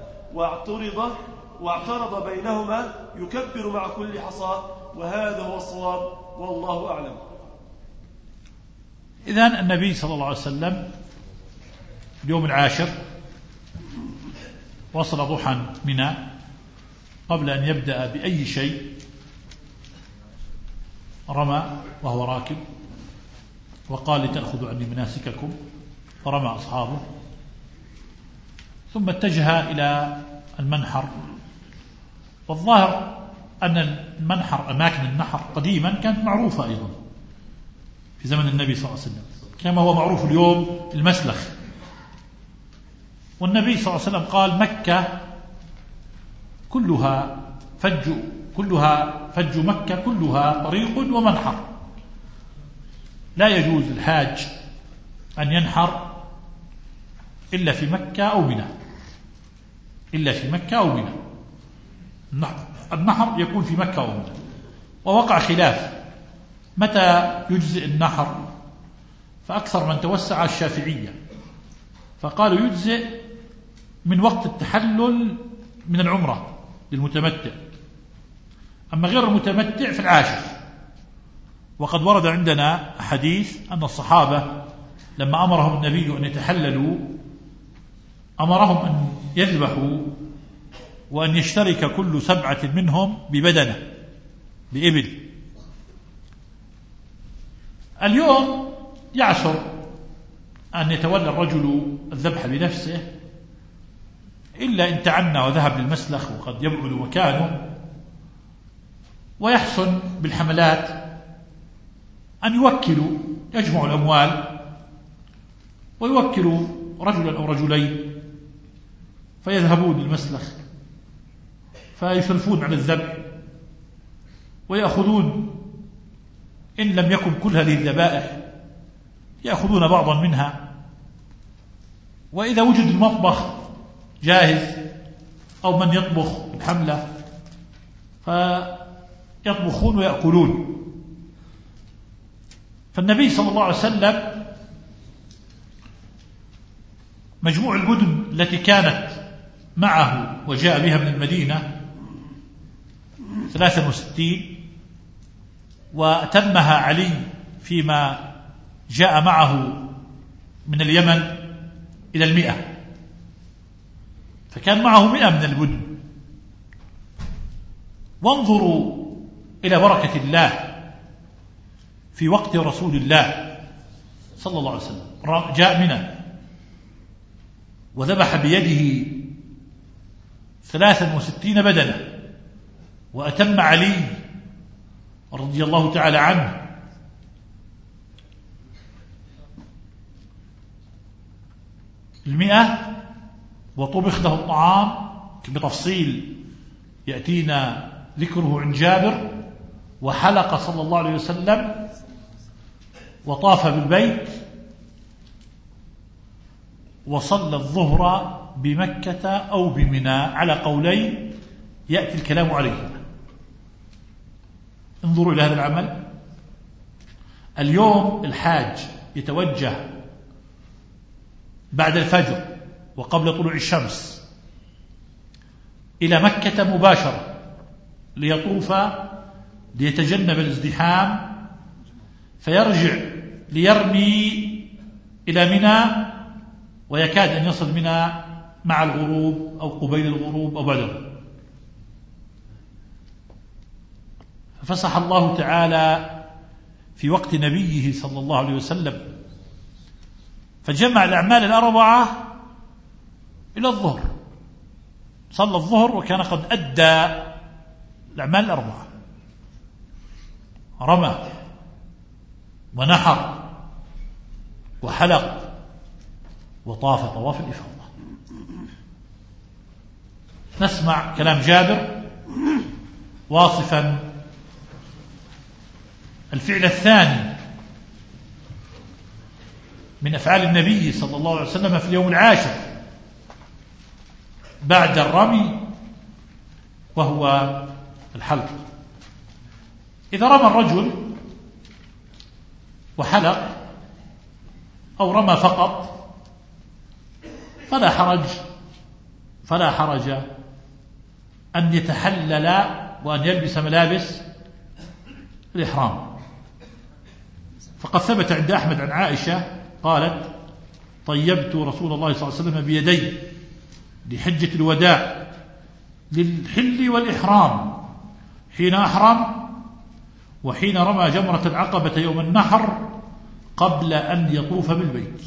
واعترض بينهما يكبر مع كل حصاة، وهذا هو الصواب والله أعلم. إذن النبي صلى الله عليه وسلم اليوم العاشر وصل ضحى منى قبل أن يبدأ بأي شيء، رمى وهو راكب وقال لتأخذوا عني مناسككم، فرمى أصحابه، ثم اتجه إلى المنحر. والظاهر أن المنحر أماكن النحر قديما كانت معروفة أيضا في زمن النبي صلى الله عليه وسلم، كما هو معروف اليوم المسلخ. والنبي صلى الله عليه وسلم قال مكة كلها فج مكة كلها طريق ومنحر، لا يجوز الحاج أن ينحر إلا في مكة أو منى، النحر يكون في مكة أو منى. ووقع خلاف متى يجزئ النحر، فأكثر من توسع الشافعية، فقالوا يجزئ من وقت التحلل من العمرة للمتمتع، أما غير المتمتع في العاشر. وقد ورد عندنا حديث أن الصحابة لما أمرهم النبي أن يتحللوا أمرهم أن يذبحوا وأن يشترك كل 7 منهم ببدنة بإبل. اليوم يعسر أن يتولى الرجل الذبح بنفسه إلا إن تعنى وذهب للمسلخ وقد يبعد مكانه، ويحسن بالحملات أن يوكلوا، يجمعوا الأموال ويوكلوا رجلا أو رجلين فيذهبون للمسلخ فيسلفون على الذبح، ويأخذون إن لم يكن كل هذه الذبائح يأخذون بعضا منها، وإذا وجد المطبخ جاهز أو من يطبخ الحملة فيطبخون ويأكلون. فالنبي صلى الله عليه وسلم مجموع البدن التي كانت معه وجاء بها من المدينة 63، وأتمها علي فيما جاء معه من اليمن إلى 100، فكان معه 100 من البدن. وانظروا إلى بركة الله في وقت رسول الله صلى الله عليه وسلم، جاء منى وذبح بيده 63 بدنة، وأتم علي رضي الله تعالى عنه 100، وطبخ له الطعام بتفصيل يأتينا ذكره عن جابر. وحلق صلى الله عليه وسلم وطاف بالبيت، وصلى الظهر بمكة أو بمنى على قولين يأتي الكلام عليهما. انظروا إلى هذا العمل. اليوم الحاج يتوجه بعد الفجر وقبل طلوع الشمس إلى مكة مباشرة ليطوف ليتجنب الازدحام، فيرجع ليرمي إلى منى، ويكاد أن يصل منى مع الغروب أو قبيل الغروب أو بعد الغروب. ففسح الله تعالى في وقت نبيه صلى الله عليه وسلم، فجمع الأعمال الأربعة إلى الظهر. صلى الظهر وكان قد أدى الأعمال الأربعة، رمى ونحر وحلق وطاف طواف الإفاضة. نسمع كلام جابر واصفا الفعل الثاني من أفعال النبي صلى الله عليه وسلم في اليوم العاشر بعد الرمي، وهو الحلق. إذا رمى الرجل وحلق أو رمى فقط فلا حرج أن يتحلل وأن يلبس ملابس الإحرام. فقد ثبت عند أحمد عن عائشة قالت: طيبت رسول الله صلى الله عليه وسلم بيدي لحجة الوداع للحل والإحرام حين أحرم وحين رمى جمرة العقبة يوم النحر قبل أن يطوف بالبيت.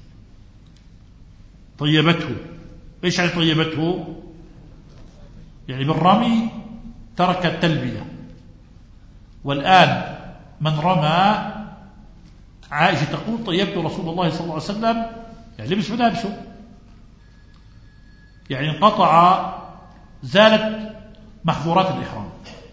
طيبته. إيش يعني طيبته؟ يعني بالرمي ترك التلبية. والآن من رمى، عائشة تقول: طيبت رسول الله صلى الله عليه وسلم، يعني لبس ملابسه، يعني انقطع، زالت محظورات الإحرام.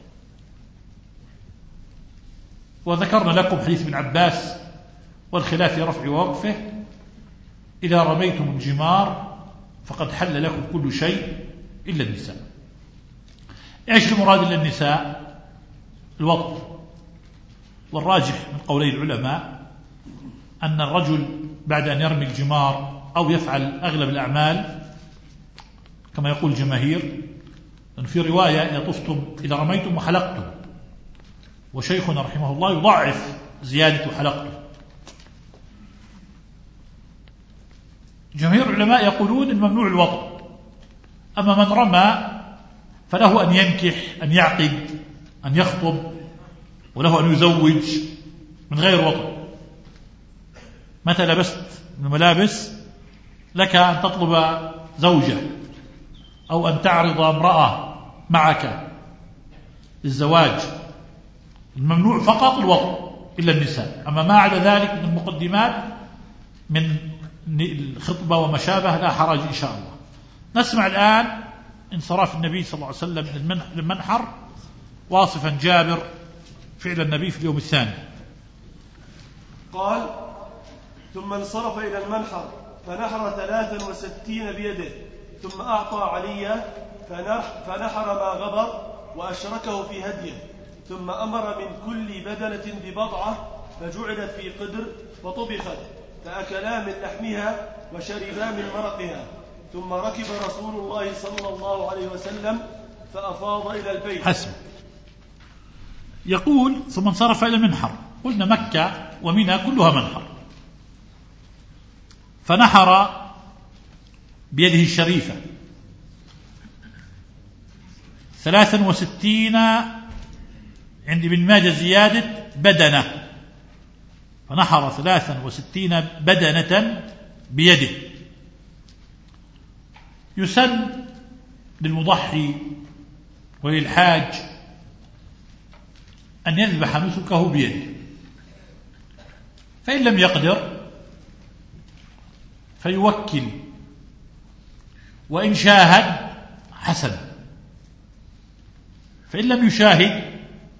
وذكرنا لكم حديث ابن عباس والخلاف في رفع ووقفه: إذا رميتم الجمار فقد حل لكم كل شيء إلا النساء. إيش المراد إلا النساء؟ الوطء. والراجح من قولي العلماء أن الرجل بعد أن يرمي الجمار أو يفعل أغلب الأعمال كما يقول الجماهير، أن في رواية: إذا طفتم إذا رميتم وحلقتم. وشيخنا رحمه الله يضعف زيادة حلقته. جماهير العلماء يقولون الممنوع الوطء. أما من رمى فله أن ينكح، أن يعقد، أن يخطب، وله أن يزوج من غير وطء. متى لبست من الملابس لك أن تطلب زوجة أو أن تعرض امرأة معك للزواج. الممنوع فقط الوطء إلا النساء. أما ما عدا ذلك من المقدمات من الخطبة وما شابه لا حرج إن شاء الله. نسمع الآن انصراف النبي صلى الله عليه وسلم من المنحر، واصفا جابر فعل النبي في اليوم الثاني. قال: ثم انصرف إلى المنحر فنحر 63 بيده، ثم أعطى عليا فنحر ما غبر، وأشركه في هديه، ثم أمر من كل بدنة ببضعة فجعلت في قدر فطبخت، فأكلا من لحمها وشربا من مرقها. ثم ركب رسول الله صلى الله عليه وسلم فأفاض إلى البيت. حسن. يقول ثم انصرف إلى المنحر. قلنا مكة ومنى كلها منحر، فنحر بيده الشريفة 63 عند ابن ماجه زيادة بدنة، فنحر 63 بدنة بيده. يسن للمضحي وللحاج أن يذبح نسكه بيده، فإن لم يقدر فيوكل، وإن شاهد حسن، فإن لم يشاهد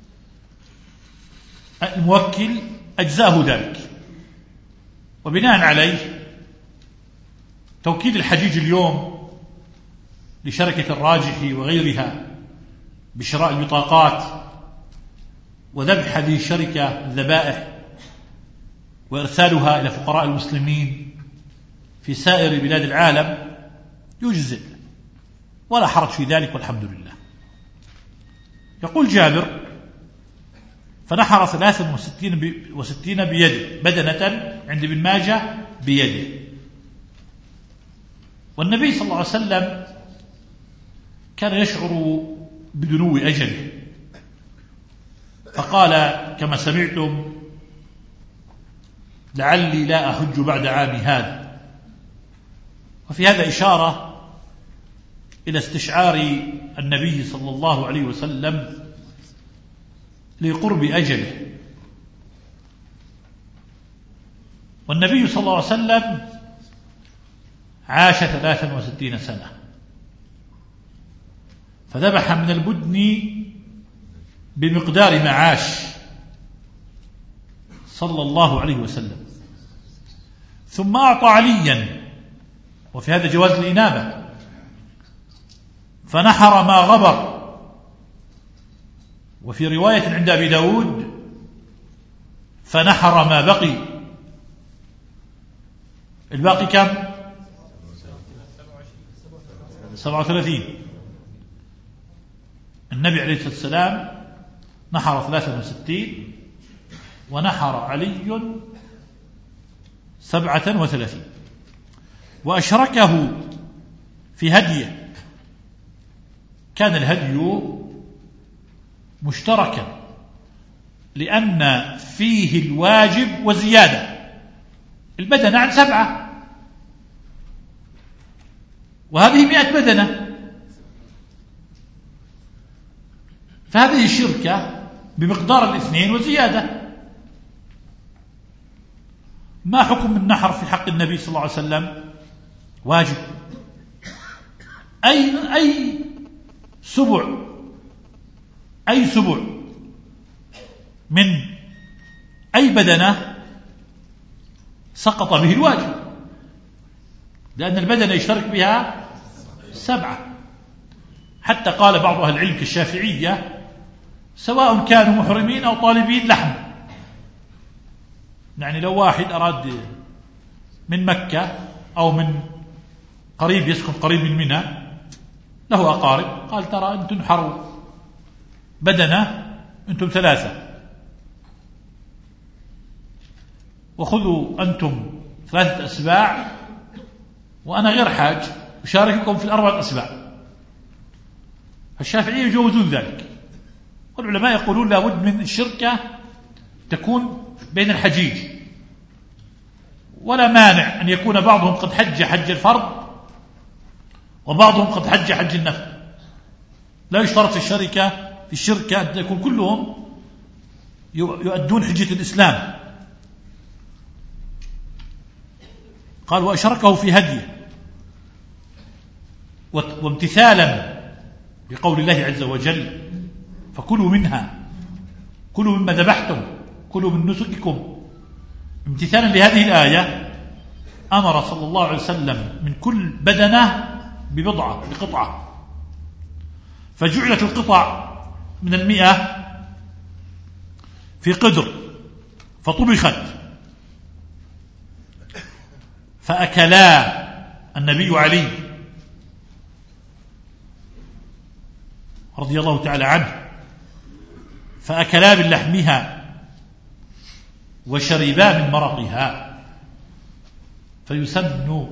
الموكل أجزاه ذلك. وبناء عليه توكيل الحجيج اليوم لشركة الراجح وغيرها بشراء البطاقات وذبح هذه الشركة الذبائح وإرسالها إلى فقراء المسلمين في سائر بلاد العالم يجزئ ولا حرج في ذلك والحمد لله. يقول جابر فنحر 63 بيده بدنة عند ابن ماجه بيده. والنبي صلى الله عليه وسلم كان يشعر بدنو أجله، فقال كما سمعتم لعلي لا أحج بعد عامي هذا. وفي هذا إشارة إلى استشعار النبي صلى الله عليه وسلم لقرب أجله. والنبي صلى الله عليه وسلم عاش 63 سنة، فذبح من البدن بمقدار ما عاش صلى الله عليه وسلم. ثم أعطى عليا، وفي هذا جواز الإنابة، فنحر ما غبر. وفي رواية عند أبي داود فنحر ما بقي. الباقي كم؟ 37. النبي عليه الصلاة والسلام نحر 63 ونحر علي 37، وأشركه في هديه. كان الهدي مشتركا لأن فيه الواجب وزيادة. البدنة عن 7 وهذه 100 بدنة، فهذه الشركة بمقدار 2 وزيادة. ما حكم النحر في حق النبي صلى الله عليه وسلم؟ واجب. أي سبع من أي بدنة سقط به الواجب، لأن البدنة يشترك بها 7. حتى قال بعض أهل العلم كالشافعية سواء كانوا محرمين أو طالبين لحم. يعني لو واحد أراد من مكة أو من قريب يسكن قريب من منى له أقارب، قال ترى أنتم تنحروا بدنة أنتم 3 وخذوا أنتم 3 أسباع وأنا غير حاج أشارككم في 4 أسباع. الشافعية يجوزون ذلك، والعلماء يقولون لابد من الشركة تكون بين الحجيج، ولا مانع أن يكون بعضهم قد حج الفرض وبعضهم قد حج النفل. لا يشترط في الشركة أن يكون كلهم يؤدون حجة الإسلام. قال وأشركه في هديه وامتثالا لقول الله عز وجل فكلوا منها، كلوا مما ذبحتم، كلوا من نسككم. امتثالا لهذه الآية أمر صلى الله عليه وسلم من كل بدنة بقطعة، فجعلت القطع من 100 في قدر فطبخت فأكلا النبي علي رضي الله تعالى عنه، فأكلا من لحمها وشربا من مرقها، فيسن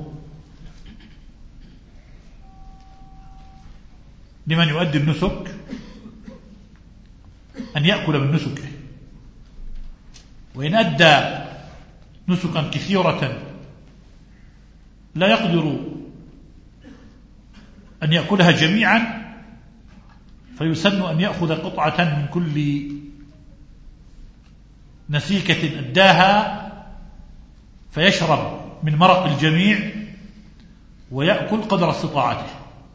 لمن يؤدي النسك أن يأكل من نسكه، وإن أدى نسكا كثيرة لا يقدر أن يأكلها جميعا، فيسن أن يأخذ قطعة من كل نسيكة أداها فيشرب من مرق الجميع ويأكل قدر استطاعته.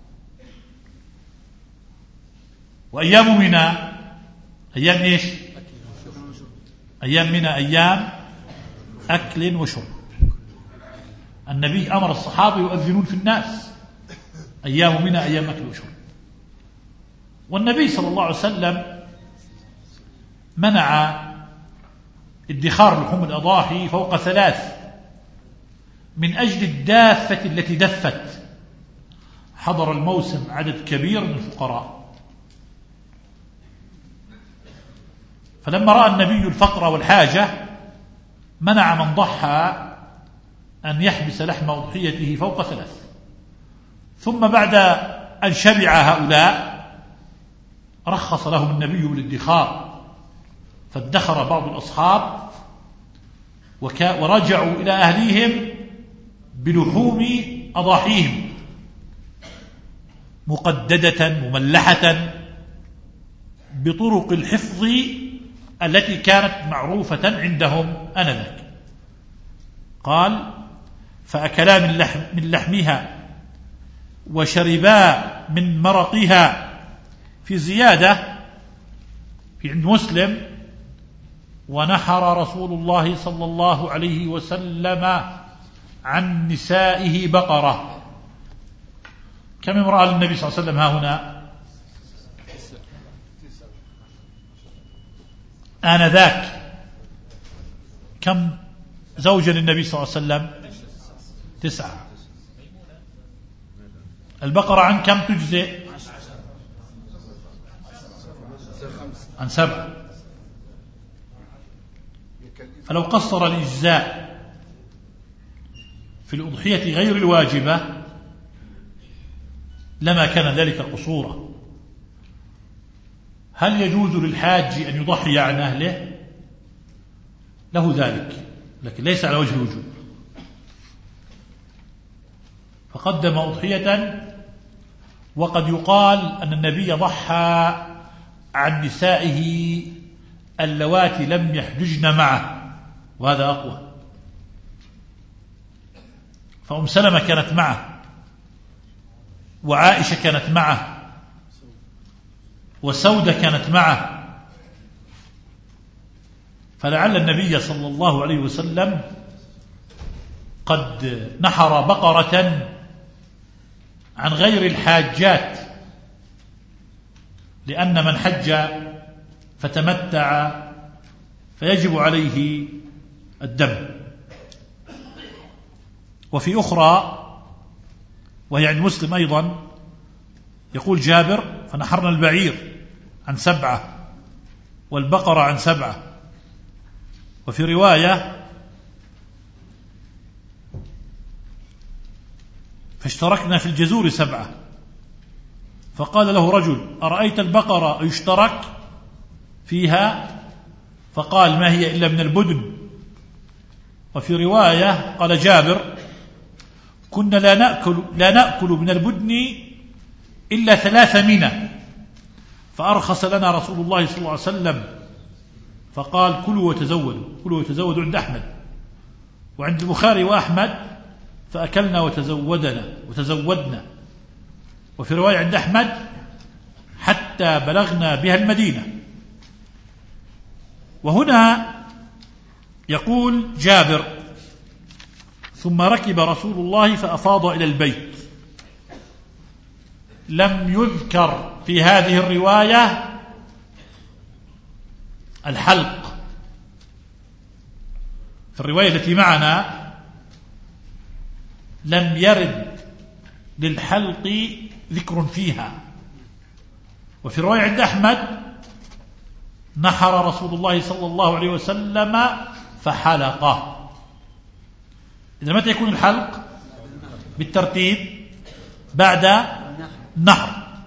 وأيام منى أيام إيش؟ أيام منى أيام أكل وشرب. النبي أمر الصحابة يؤذنون في الناس أيام منى أيام أكل وشرب. والنبي صلى الله عليه وسلم منع ادخار لحوم الأضاحي فوق 3 من أجل الدافة التي دفت. حضر الموسم عدد كبير من الفقراء، فلما رأى النبي الفقر والحاجة منع من ضحى أن يحبس لحم أضحيته فوق 3. ثم بعد أن شبع هؤلاء رخص لهم النبي بالادخار، فادخر بعض الأصحاب ورجعوا إلى أهليهم بلحوم أضاحيهم مقددة مملحة بطرق الحفظ التي كانت معروفة عندهم آنذاك. قال: فأكلا من لحمها وشربا من مرقها. في زيادة في عند مسلم: ونحر رسول الله صلى الله عليه وسلم عن نسائه بقرة. كم امرأة للنبي صلى الله عليه وسلم ها هنا آنذاك؟ كم زوجا للنبي صلى الله عليه وسلم؟ 9. البقرة عن كم تجزئ؟ عن 7. فلو قصر الإجزاء في الأضحية غير الواجبة لما كان ذلك قصورا. هل يجوز للحاج أن يضحي عن أهله؟ له ذلك، لكن ليس على وجه الوجوب. فقدم أضحية. وقد يقال أن النبي ضحى عن نسائه اللواتي لم يحججن معه، وهذا أقوى. فأم سلمة كانت معه، وعائشة كانت معه، وسودة كانت معه. فلعل النبي صلى الله عليه وسلم قد نحر بقرة عن غير الحاجات، لأن من حج فتمتع فيجب عليه الدم. وفي أخرى وهي عند مسلم أيضا يقول جابر: فنحرنا البعير عن 7 والبقرة عن 7. وفي رواية: فاشتركنا في الجزور 7. فقال له رجل: أرأيت البقرة يشترك فيها؟ فقال: ما هي إلا من البدن. وفي رواية قال جابر: كنا لا نأكل من البدن إلا 3 منى، فأرخص لنا رسول الله صلى الله عليه وسلم فقال: كلوا وتزودوا. كلوا وتزودوا عند أحمد، وعند البخاري وأحمد: فأكلنا وتزودنا. وفي رواية عند أحمد: حتى بلغنا بها المدينة. وهنا يقول جابر: ثم ركب رسول الله فأفاض إلى البيت. لم يذكر في هذه الرواية الحلق. في الرواية التي معنا لم يرد للحلق ذكر فيها، وفي الرواية عند أحمد نحر رسول الله صلى الله عليه وسلم فحلقه. إذا متى يكون الحلق؟ بالترتيب بعد النحر.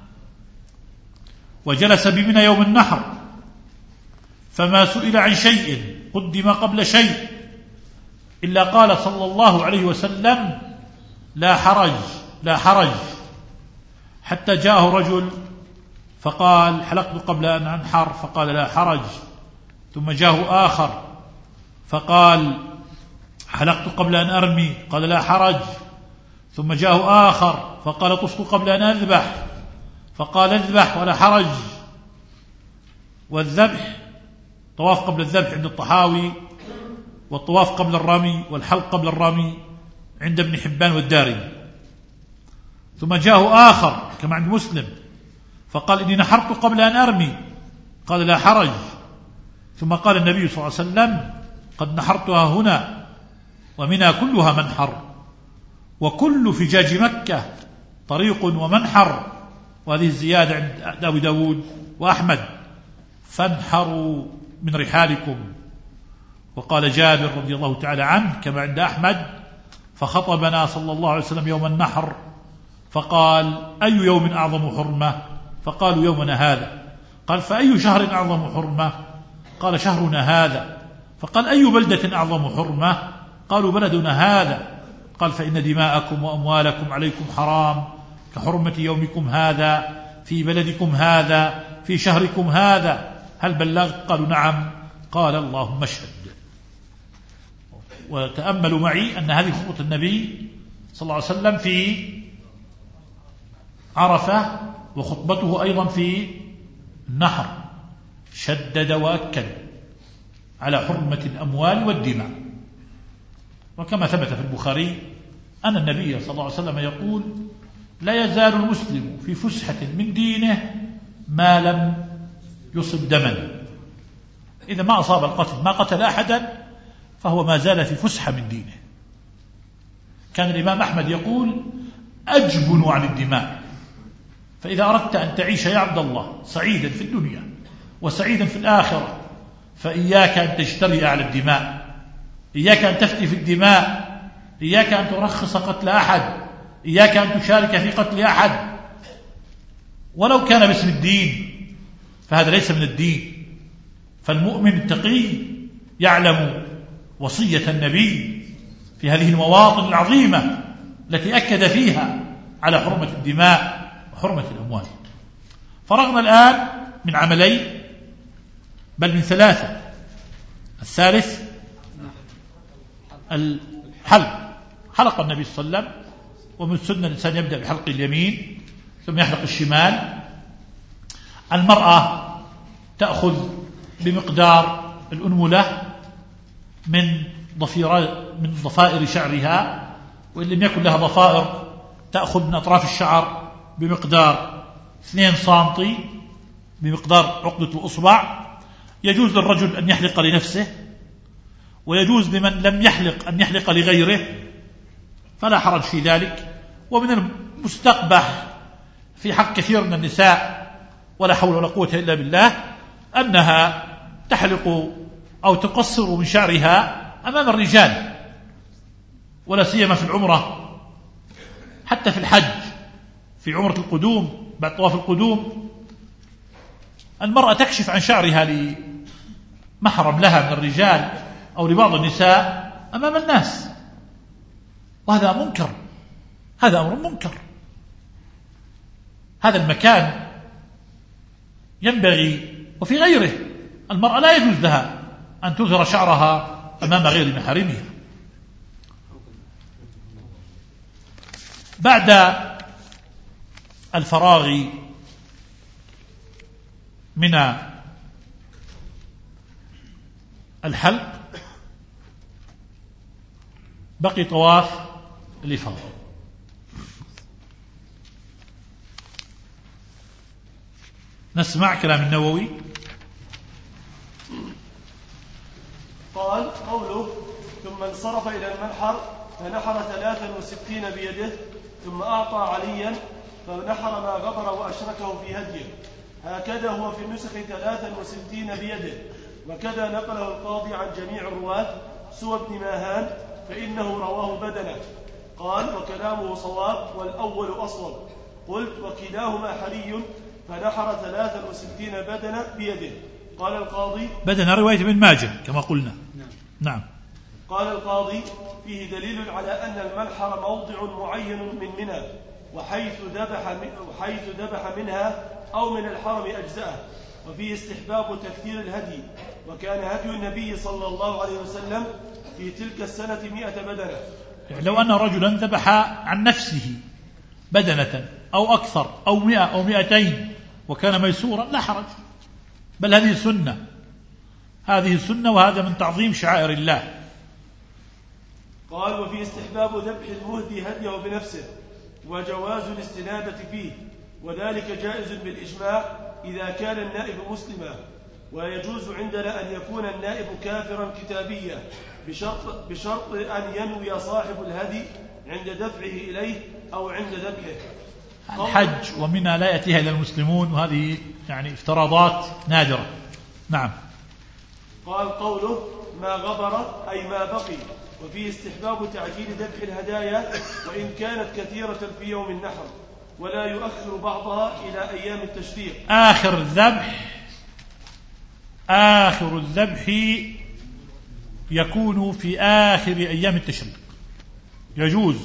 وجلس بمنى يوم النحر فما سئل عن شيء قدم قبل شيء إلا قال صلى الله عليه وسلم لا حرج لا حرج، حتى جاءه رجل فقال حلقت قبل أن أنحر فقال لا حرج، ثم جاءه آخر فقال حلقت قبل أن أرمي قال لا حرج، ثم جاءه آخر فقال طفت قبل أن أذبح فقال اذبح ولا حرج. والذبح طواف قبل الذبح عند الطحاوي، والطواف قبل الرمي والحلق قبل الرمي عند ابن حبان والدارمي. ثم جاءه آخر كما عند مسلم فقال إني نحرت قبل أن أرمي قال لا حرج، ثم قال النبي صلى الله عليه وسلم قد نحرتها هنا ومنها كلها منحر، وكل فجاج مكة طريق ومنحر، وهذه الزيادة عند أبي داود وأحمد فانحروا من رحالكم. وقال جابر رضي الله تعالى عنه كما عند أحمد فخطبنا صلى الله عليه وسلم يوم النحر فقال أي يوم أعظم حرمة؟ فقالوا يومنا هذا. قال فأي شهر أعظم حرمة؟ قال شهرنا هذا. فقال أي بلدة أعظم حرمة؟ قالوا بلدنا هذا. قال فإن دماءكم وأموالكم عليكم حرام كحرمة يومكم هذا في بلدكم هذا في شهركم هذا، هل بلغت؟ قالوا نعم. قال اللهم اشهد. وتأملوا معي أن هذه خطبة النبي صلى الله عليه وسلم في عرفة، وخطبته أيضا في النحر، شدد وأكد على حرمة الأموال والدماء. وكما ثبت في البخاري أن النبي صلى الله عليه وسلم يقول لا يزال المسلم في فسحة من دينه ما لم يصب دما. إذا ما أصاب القتل ما قتل أحدا فهو ما زال في فسحة من دينه. كان الإمام أحمد يقول أجبن عن الدماء، فإذا أردت أن تعيش يا عبد الله سعيدا في الدنيا وسعيدا في الآخرة فإياك أن تجترئ على الدماء، إياك أن تفتي في الدماء، إياك أن ترخص قتل أحد، إياك أن تشارك في قتل أحد ولو كان باسم الدين، فهذا ليس من الدين. فالمؤمن التقي يعلم وصية النبي في هذه المواطن العظيمة التي أكد فيها على حرمة الدماء وحرمة الأموال. فرغنا الآن من عملين بل من ثلاثة. الثالث الحلق. حلق النبي صلى الله عليه وسلم، ومن السنة الإنسان يبدأ بحلق اليمين ثم يحلق الشمال. المرأة تأخذ بمقدار الأنملة من ضفائر شعرها، وإن لم يكن لها ضفائر تأخذ من أطراف الشعر بمقدار 2 سنتي بمقدار عقدة الأصبع. يجوز للرجل أن يحلق لنفسه، ويجوز لمن لم يحلق أن يحلق لغيره، فلا حرج في ذلك. ومن المستقبح في حق كثير من النساء ولا حول ولا قوة إلا بالله أنها تحلق أو تقصر من شعرها أمام الرجال، ولا سيما في العمرة، حتى في الحج في عمرة القدوم بعد طواف القدوم المرأة تكشف عن شعرها لمحرم لها من الرجال أو لبعض النساء أمام الناس، وهذا منكر، هذا أمر منكر. هذا المكان ينبغي، وفي غيره المرأة لا يجوز لها أن تظهر شعرها أمام غير محارمها. بعد الفراغ من الحلق بقي طواف الإفاضة. نسمع كلام النووي. قال قوله ثم انصرف إلى المنحر فنحر 63 بيده ثم أعطى عليا فنحر ما غبر وأشركه في هديه. هكذا هو في النسخ 63 بيده، وكذا نقله القاضي عن جميع الرواة سوى ابن ماهان فإنه رواه بدنه. قال وكلامه صواب والأول أصوب. قلت وكلاهما حري فنحر 63 بدنة بيده. قال القاضي بدنة رواية ابن ماجه كما قلنا. نعم. قال القاضي فيه دليل على أن المنحر موضع معين من منى، وحيث ذبح منها أو من الحرم أجزاءه، وفيه استحباب تكثير الهدي، وكان هدي النبي صلى الله عليه وسلم في تلك السنة 100 بدنة. لو أن رجلا ذبح عن نفسه بدنة أو أكثر أو 100 أو 200 وكان ميسورا لا حرج، بل هذه سنة، هذه سنة، وهذا من تعظيم شعائر الله. قال وفي استحباب ذبح المهدي هديه بنفسه وجواز الاستنابة فيه، وذلك جائز بالإجماع إذا كان النائب مسلما، ويجوز عندنا أن يكون النائب كافرا كتابيا بشرط أن ينوي صاحب الهدي عند دفعه إليه أو عند ذبحه. الحج ومنها لا يأتيها إلى المسلمون، وهذه يعني افتراضات نادرة. نعم. قال قوله ما غبر أي ما بقي، وفيه استحباب تعجيل ذبح الهدايا وإن كانت كثيرة في يوم النحر، ولا يؤخر بعضها إلى أيام التشريق. آخر الذبح يكون في آخر أيام التشريق. يجوز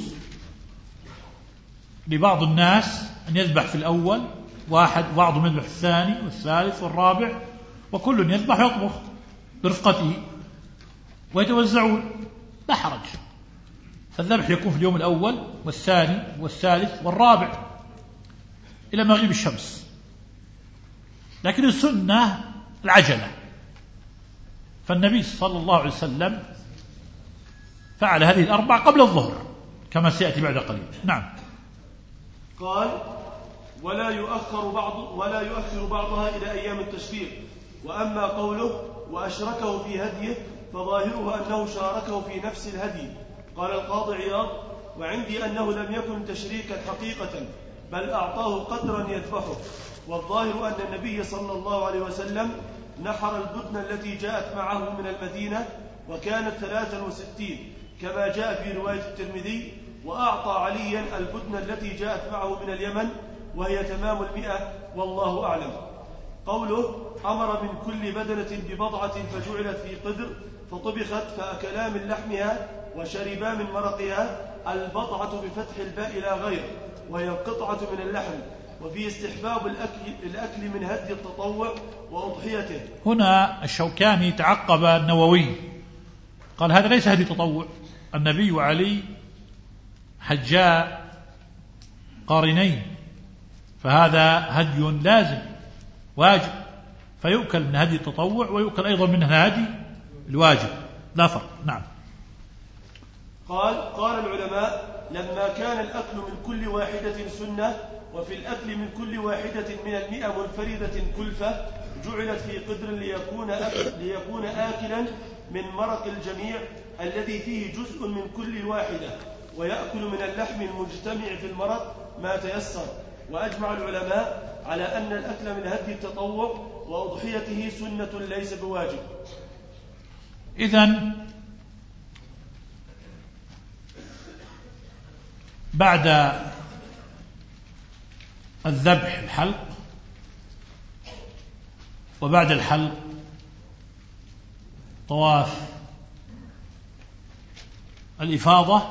لبعض الناس أن يذبح في الأول، بعضهم يذبح في الثاني والثالث والرابع، وكل يذبح يطبخ برفقته ويتوزعون، لا حرج. فالذبح يكون في اليوم الأول والثاني والثالث والرابع إلى مغيب الشمس، لكن السنة العجلة، فالنبي صلى الله عليه وسلم فعل هذه الأربع قبل الظهر كما سيأتي بعد قليل. نعم. قال ولا يؤخر بعضها إلى أيام التشريق. وأما قوله وأشركه في هديه فظاهره أنه شاركه في نفس الهدي. قال القاضي عياض وعندي أنه لم يكن تشريكا حقيقة، بل أعطاه قدرا يذبحه، والظاهر أن النبي صلى الله عليه وسلم نحر البدن التي جاءت معه من المدينة وكانت 63 كما جاء في رواية الترمذي، وأعطى عليا البدن التي جاءت معه من اليمن وهي تمام 100 والله أعلم. قوله أمر من كل بدنة ببضعة فجعلت في قدر فطبخت فأكلا من لحمها وشربا من مرقها، البضعة بفتح الباء لا غير، وهي القطعة من اللحم. وفي استحباب الأكل من هدي التطوع وأضحيته. هنا الشوكاني تعقب النووي قال هذا ليس هدي تطوع، النبي وعلي حجاء قارنين، فهذا هدي لازم واجب، فيؤكل من هدي التطوع ويؤكل أيضا من هدي الواجب، لا فرق. نعم. قال العلماء لما كان الأكل من كل واحدة سنة، وفي الأكل من كل واحدة من 100 منفردة كلفة، جعلت في قدر ليكون آكلا من مرق الجميع الذي فيه جزء من كل واحدة، ويأكل من اللحم المجتمع في المرق ما تيسر. وأجمع العلماء على أن الأكل من هدي التطوع وأضحيته سنة ليس بواجب. إذن بعد الذبح الحلق، وبعد الحلق طواف الإفاضة،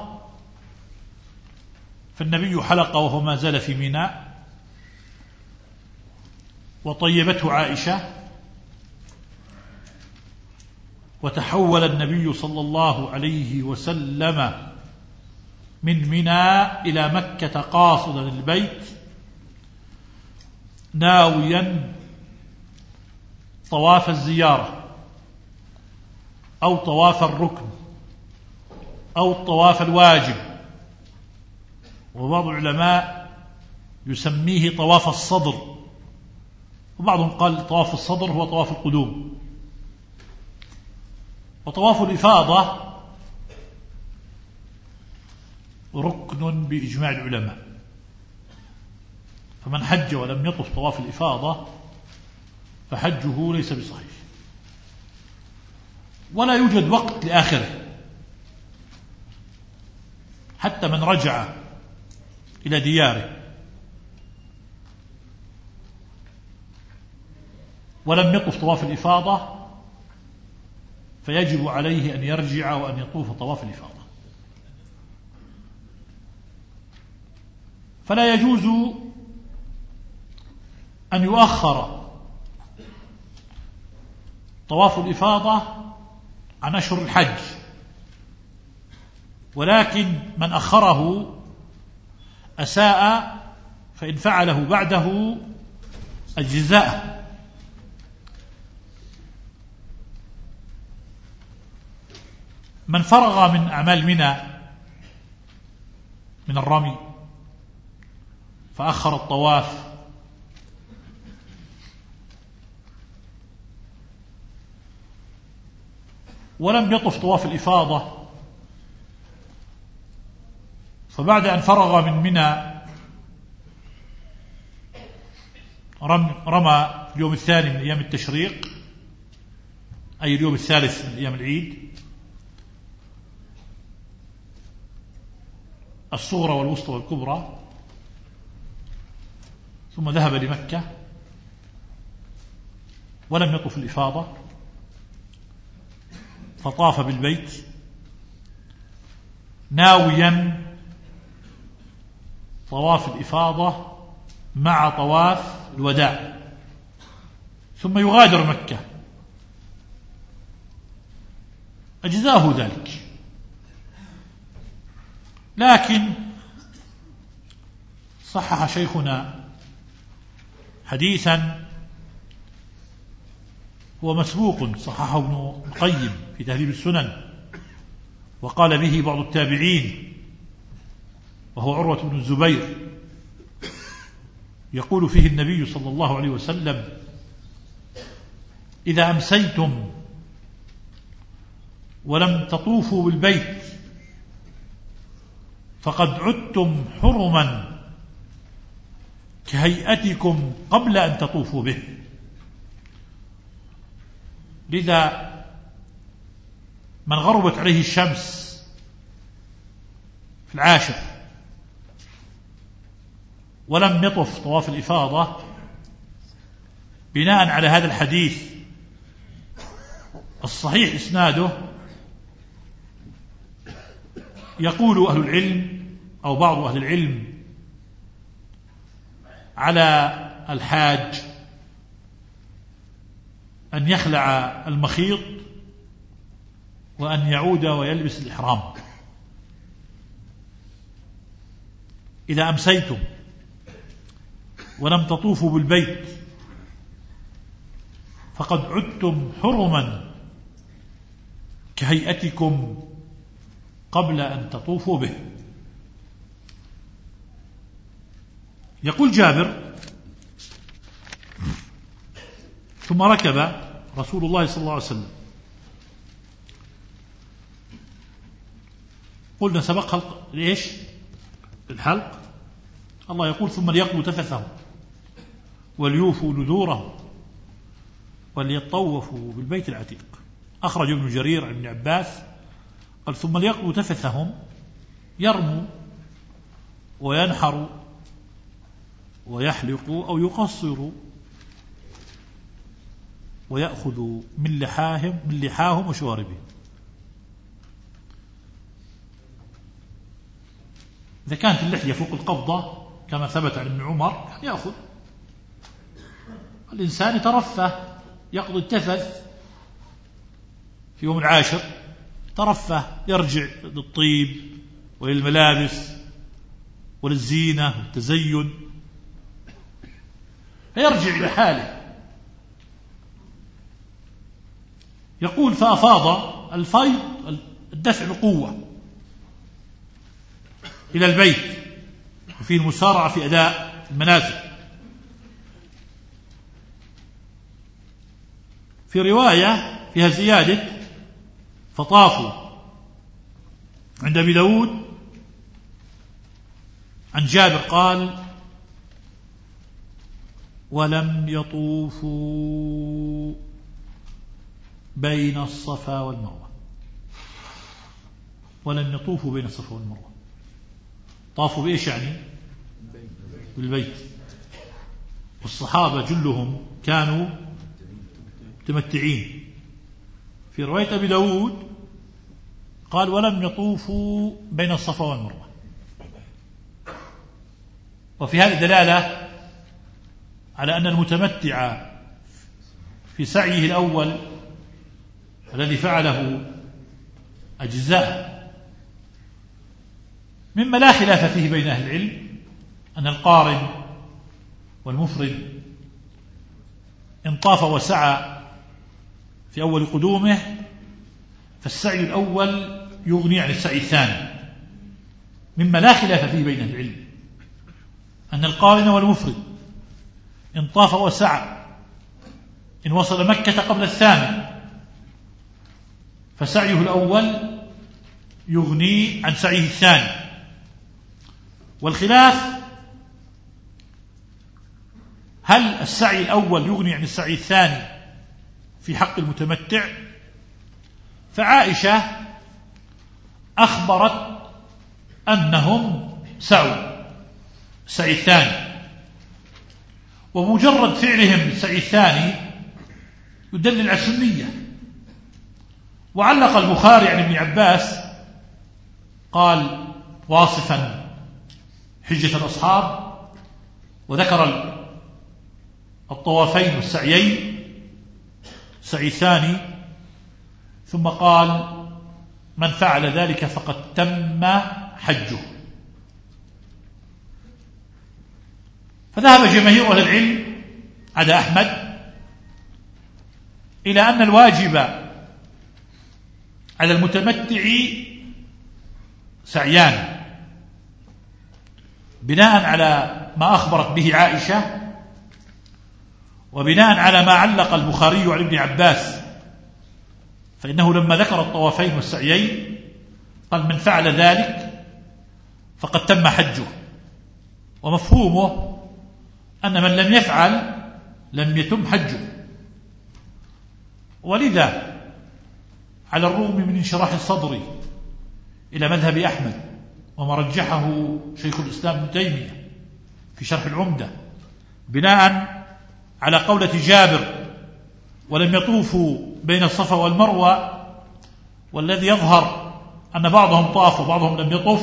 فالنبي حلق وهو ما زال في منى، وطيبته عائشة، وتحول النبي صلى الله عليه وسلم من منى إلى مكة قاصدا البيت ناويا طواف الزيارة أو طواف الركن أو الطواف الواجب، وبعض العلماء يسميه طواف الصدر، وبعضهم قال طواف الصدر هو طواف القدوم، وطواف الإفاضة ركن بإجماع العلماء، فمن حج ولم يطف طواف الإفاضة فحجه ليس بصحيح، ولا يوجد وقت لآخره. حتى من رجع إلى دياره ولم يطف طواف الإفاضة فيجب عليه أن يرجع وأن يطوف طواف الإفاضة. فلا يجوز أن يؤخر طواف الإفاضة عن أشهر الحج، ولكن من أخره أساء، فإن فعله بعده أجزاء. من فرغ من أعمال منى من الرمي فأخر الطواف ولم يطف طواف الإفاضة، فبعد أن فرغ من منى رمى اليوم الثاني من أيام التشريق، أي اليوم الثالث من أيام العيد، الصغرى والوسطى والكبرى، ثم ذهب لمكة ولم يطف الإفاضة فطاف بالبيت ناويا طواف الإفاضة مع طواف الوداع، ثم يغادر مكة، أجزاه ذلك. لكن صحح شيخنا حديثا هو مسبوق، صححه ابن القيم في تهذيب السنن، وقال به بعض التابعين، وهو عروة بن الزبير، يقول فيه النبي صلى الله عليه وسلم: إذا أمسيتم ولم تطوفوا بالبيت فقد عدتم حرما كهيئتكم قبل أن تطوفوا به. لذا من غربت عليه الشمس في العاشر ولم يطف طواف الإفاضة بناء على هذا الحديث الصحيح إسناده، يقول أهل العلم أو بعض أهل العلم على الحاج أن يخلع المخيط وأن يعود ويلبس الإحرام. إذا أمسيتم ولم تطوفوا بالبيت فقد عدتم حرما كهيئتكم قبل أن تطوفوا به. يقول جابر: ثم ركب رسول الله صلى الله عليه وسلم. قلنا سبق خلق ليش الحلق؟ الله يقول: ثم ليقضوا تفثهم وليوفوا نذورهم وليطوفوا بالبيت العتيق. أخرج ابن جرير عن ابن عباس قال: ثم ليقضوا تفثهم، يرموا وينحروا ويحلقوا أو يقصروا ويأخذوا من لحاهم وشواربهم. إذا كانت اللحية فوق القبضة كما ثبت عن ابن عمر يأخذ. الإنسان يترفه، يقضي التفث في يوم العاشر، ترفه، يرجع للطيب وللملابس وللزينة والتزين، فيرجع إلى حاله. يقول: فأفاض. الفيض الدفع بقوة إلى البيت، وفيه المسارعة في أداء المناسك. في رواية فيها زيادة: فطافوا. عند أبي داود عن جابر قال ولم يطوفوا بين الصفا والمروة. ولم يطوفوا بين الصفا والمروة. طافوا بإيش يعني؟ بالبيت. والصحابة جلهم كانوا متمتعين. في رواية أبي داود قال ولم يطوفوا بين الصفا والمروة. وفي هذه دلالة على أن المتمتع في سعيه الأول الذي فعله أجزاء. مما لا خلاف فيه بين أهل العلم أن القارن والمفرد إن طاف وسعى في أول قدومه فالسعي الأول يغني عن السعي الثاني. مما لا خلاف فيه بين أهل العلم أن القارن والمفرد إن طاف وسعى إن وصل مكة قبل الثاني فسعيه الأول يغني عن سعيه الثاني. والخلاف هل السعي الأول يغني عن السعي الثاني في حق المتمتع؟ فعائشة أخبرت أنهم سعوا السعي الثاني، ومجرد فعلهم السعي الثاني يدلل على السنية. وعلق البخاري عن ابن عباس قال واصفا حجة الأصحاب وذكر الطوافين والسعيين السعي الثاني ثم قال من فعل ذلك فقد تم حجه. فذهب جماهير أهل العلم عدا أحمد إلى أن الواجب على المتمتع سعيان بناء على ما أخبرت به عائشة وبناء على ما علق البخاري عن ابن عباس، فإنه لما ذكر الطوافين والسعيين قال من فعل ذلك فقد تم حجه. ومفهومه أن من لم يفعل لم يتم حجه. ولذا على الرغم من انشراح الصدر إلى مذهب أحمد وما رجحه شيخ الإسلام ابن تيمية في شرح العمدة بناء على قولة جابر ولم يطوفوا بين الصفا والمروة، والذي يظهر أن بعضهم طاف وبعضهم لم يطف،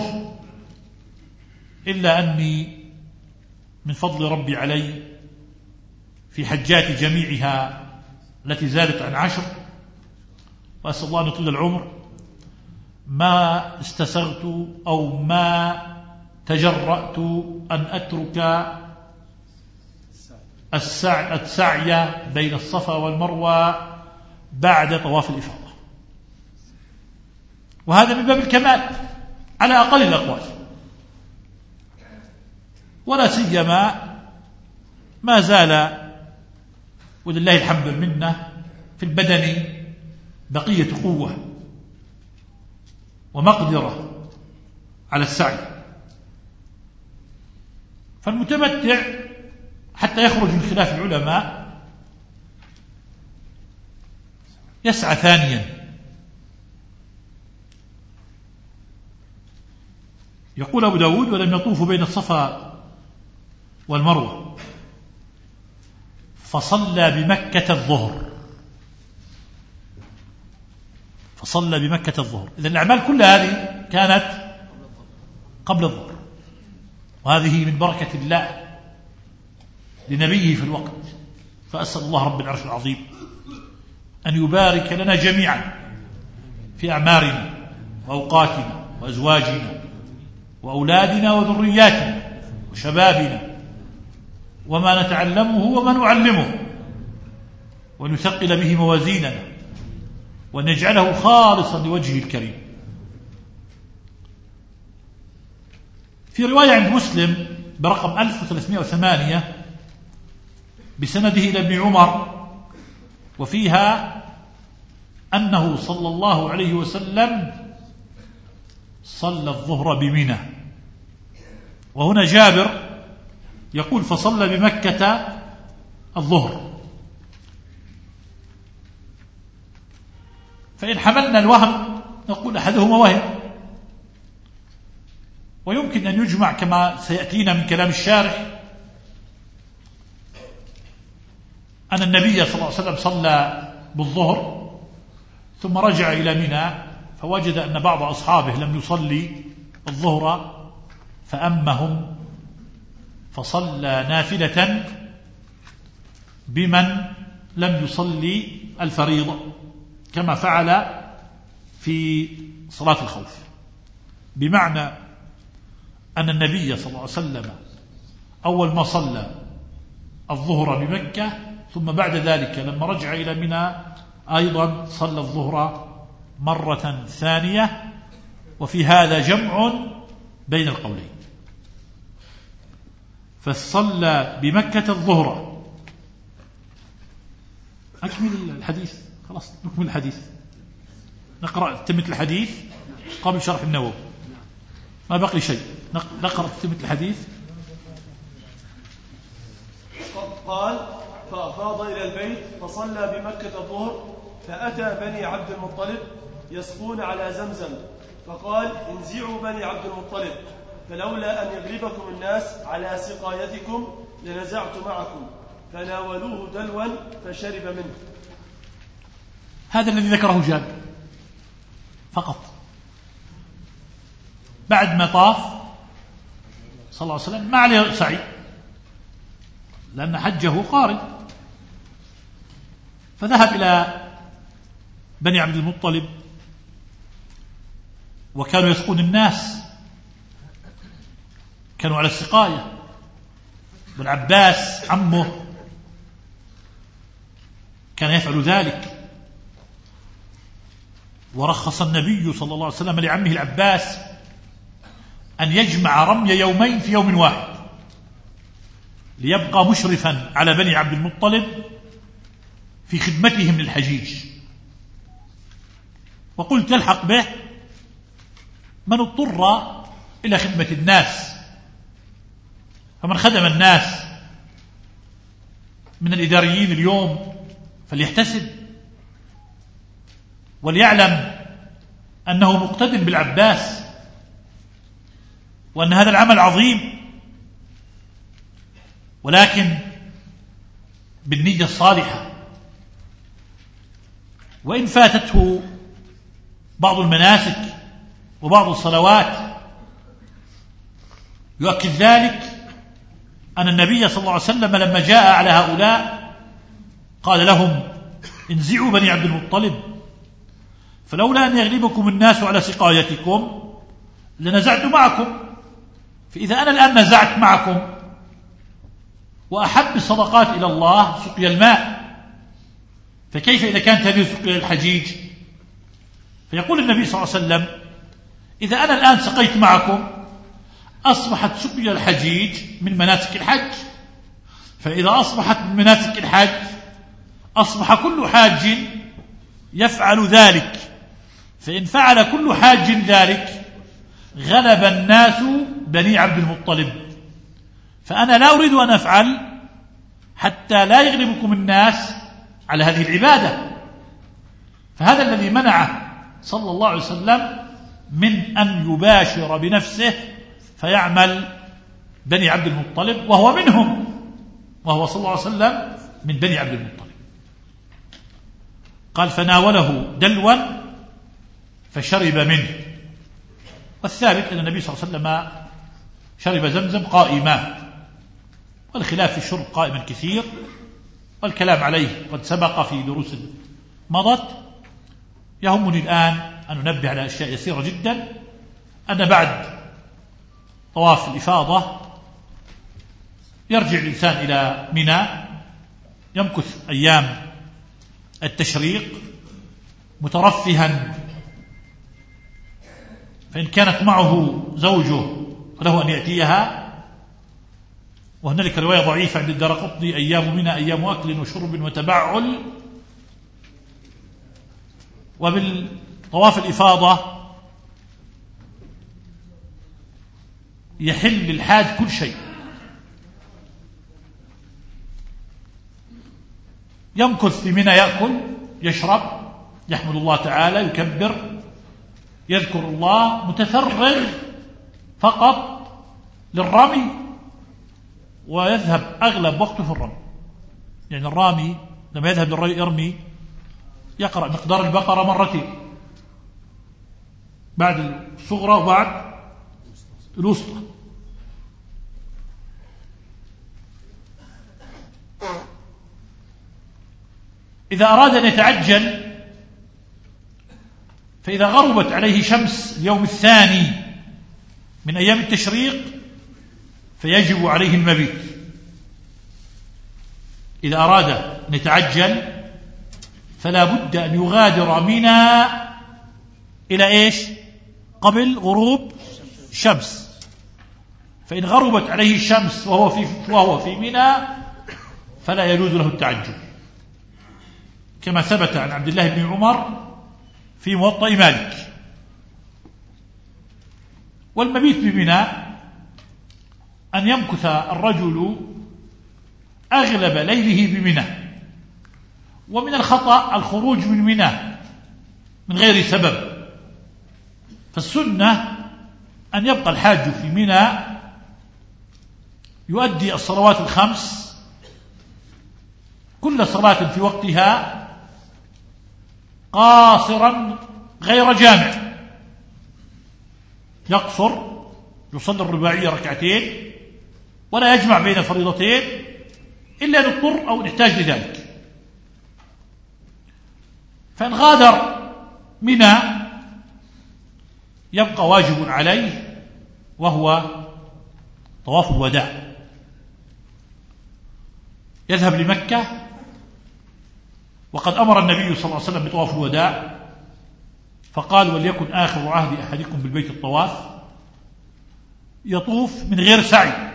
إلا أني من فضل ربي علي في حجات جميعها التي زادت عن 10 وأسأل الله أن يطيل العمر ما استسغت أو ما تجرأت أن أترك السعي بين الصفا والمروة بعد طواف الإفاضة. وهذا من باب الكمال على أقل الأقوال، ولا سيما ما زال ولله الحمد والمنة في البدن بقية قوة ومقدرة على السعي. فالمتمتع حتى يخرج من خلاف العلماء يسعى ثانيا. يقول أبو داود ولم يطوفوا بين الصفا والمروة فصلى بمكة الظهر. فصلى بمكة الظهر. إذن الأعمال كلها هذه كانت قبل الظهر، وهذه من بركة الله لنبيه في الوقت. فأسأل الله رب العرش العظيم أن يبارك لنا جميعا في أعمارنا وأوقاتنا وأزواجنا وأولادنا وذرياتنا وشبابنا وما نتعلمه وما نعلمه، ونثقل به موازيننا ونجعله خالصا لوجهه الكريم. في رواية عند مسلم برقم 1308 بسنده إلى ابن عمر وفيها أنه صلى الله عليه وسلم صلى الظهر بمنى. وهنا جابر يقول فصلى بمكة الظهر. فإن حملنا الوهم نقول أحدهما وهم، ويمكن أن يجمع كما سيأتينا من كلام الشارح أن النبي صلى الله عليه وسلم صلى بالظهر ثم رجع إلى منى فوجد أن بعض أصحابه لم يصلي الظهر فأمهم فصلى نافلة بمن لم يصلي الفريضة كما فعل في صلاة الخوف، بمعنى أن النبي صلى الله عليه وسلم أول ما صلى الظهر بمكة ثم بعد ذلك لما رجع إلى منى أيضا صلى الظهر مرة ثانية، وفي هذا جمع بين القولين. فصلى بمكة الظهر. أكمل الحديث، خلاص نكمل الحديث، نقرأ تمة الحديث قبل شرح النووي، ما بقي شيء، نقرأ تمة الحديث. قال فأفاض إلى البيت فصلى بمكة الظهر فأتى بني عبد المطلب يسقون على زمزم فقال انزعوا بني عبد المطلب فلولا أن يغلبكم الناس على سقايتكم لنزعت معكم، فناولوه دلوا فشرب منه. هذا الذي ذكره جابر فقط. بعد ما طاف صلى الله عليه وسلم ما عليه سعي لأن حجه قارن، فذهب إلى بني عبد المطلب وكانوا يسقون الناس، كانوا على السقاية، والعباس عمه كان يفعل ذلك، ورخص النبي صلى الله عليه وسلم لعمه العباس أن يجمع رمي يومين في يوم واحد ليبقى مشرفا على بني عبد المطلب في خدمتهم للحجيج. وقلت يلحق به من اضطر إلى خدمة الناس، فمن خدم الناس من الإداريين اليوم فليحتسب وليعلم أنه مقتد بالعباس وأن هذا العمل عظيم، ولكن بالنية الصالحة. وإن فاتته بعض المناسك وبعض الصلوات يؤكد ذلك أن النبي صلى الله عليه وسلم لما جاء على هؤلاء قال لهم انزعوا بني عبد المطلب فلولا أن يغلبكم الناس على سقايتكم لنزعت معكم. فإذا أنا الآن نزعت معكم وأحب الصدقات إلى الله سقي الماء، فكيف إذا كانت هذه سقيا الحجيج؟ فيقول النبي صلى الله عليه وسلم إذا أنا الآن سقيت معكم أصبحت سقيا الحجيج من مناسك الحج، فإذا أصبحت من مناسك الحج أصبح كل حاج يفعل ذلك، فإن فعل كل حاج ذلك غلب الناس بني عبد المطلب، فأنا لا أريد أن أفعل حتى لا يغلبكم الناس على هذه العبادة. فهذا الذي منعه صلى الله عليه وسلم من أن يباشر بنفسه فيعمل بني عبد المطلب وهو منهم، وهو صلى الله عليه وسلم من بني عبد المطلب. قال فناوله دلوا فشرب منه. والثابت أن النبي صلى الله عليه وسلم شرب زمزم قائما، والخلاف في الشرب قائما كثير، والكلام عليه قد سبق في دروس مضت. يهمني الآن أن ننبه على أشياء يسيرة جدا، أن بعد طواف الإفاضة يرجع الإنسان إلى منى، يمكث أيام التشريق مترفها، فإن كانت معه زوجه فله أن يأتيها. وهنالك رواية ضعيفة عند الدارقطني أيام منى أيام أكل وشرب وتبعل، وبالطواف الإفاضة يحل للحاج كل شيء، يمكث في منى، يأكل يشرب يحمد الله تعالى يكبر يذكر الله، متفرغ فقط للرمي، ويذهب أغلب وقته في الرمي. يعني الرامي لما يذهب يرمي يقرأ مقدار البقرة مرتين، بعد الصغرى وبعد الوسطى. إذا أراد أن يتعجل فإذا غربت عليه شمس اليوم الثاني من أيام التشريق فيجب عليه المبيت. إذا أراد أن يتعجل فلا بد أن يغادر منى إلى إيش؟ قبل غروب الشمس. فإن غربت عليه الشمس وهو في منى فلا يجوز له التعجل، كما ثبت عن عبد الله بن عمر في موطأ مالك. والمبيت بمنى أن يمكث الرجل أغلب ليله بمنى، ومن الخطأ الخروج من منى من غير سبب، فالسنة أن يبقى الحاج في منى يؤدي الصلوات الخمس كل صلاة في وقتها قاصرا غير جامع، يقصر يصلي الرباعية ركعتين ولا يجمع بين فريضتين إلا للضر أو نحتاج لذلك. فإن غادر منى يبقى واجب عليه وهو طواف الوداع، يذهب لمكة، وقد أمر النبي صلى الله عليه وسلم بطواف الوداع فقال: وليكن آخر عهد أحدكم بالبيت الطواف، يطوف من غير سعي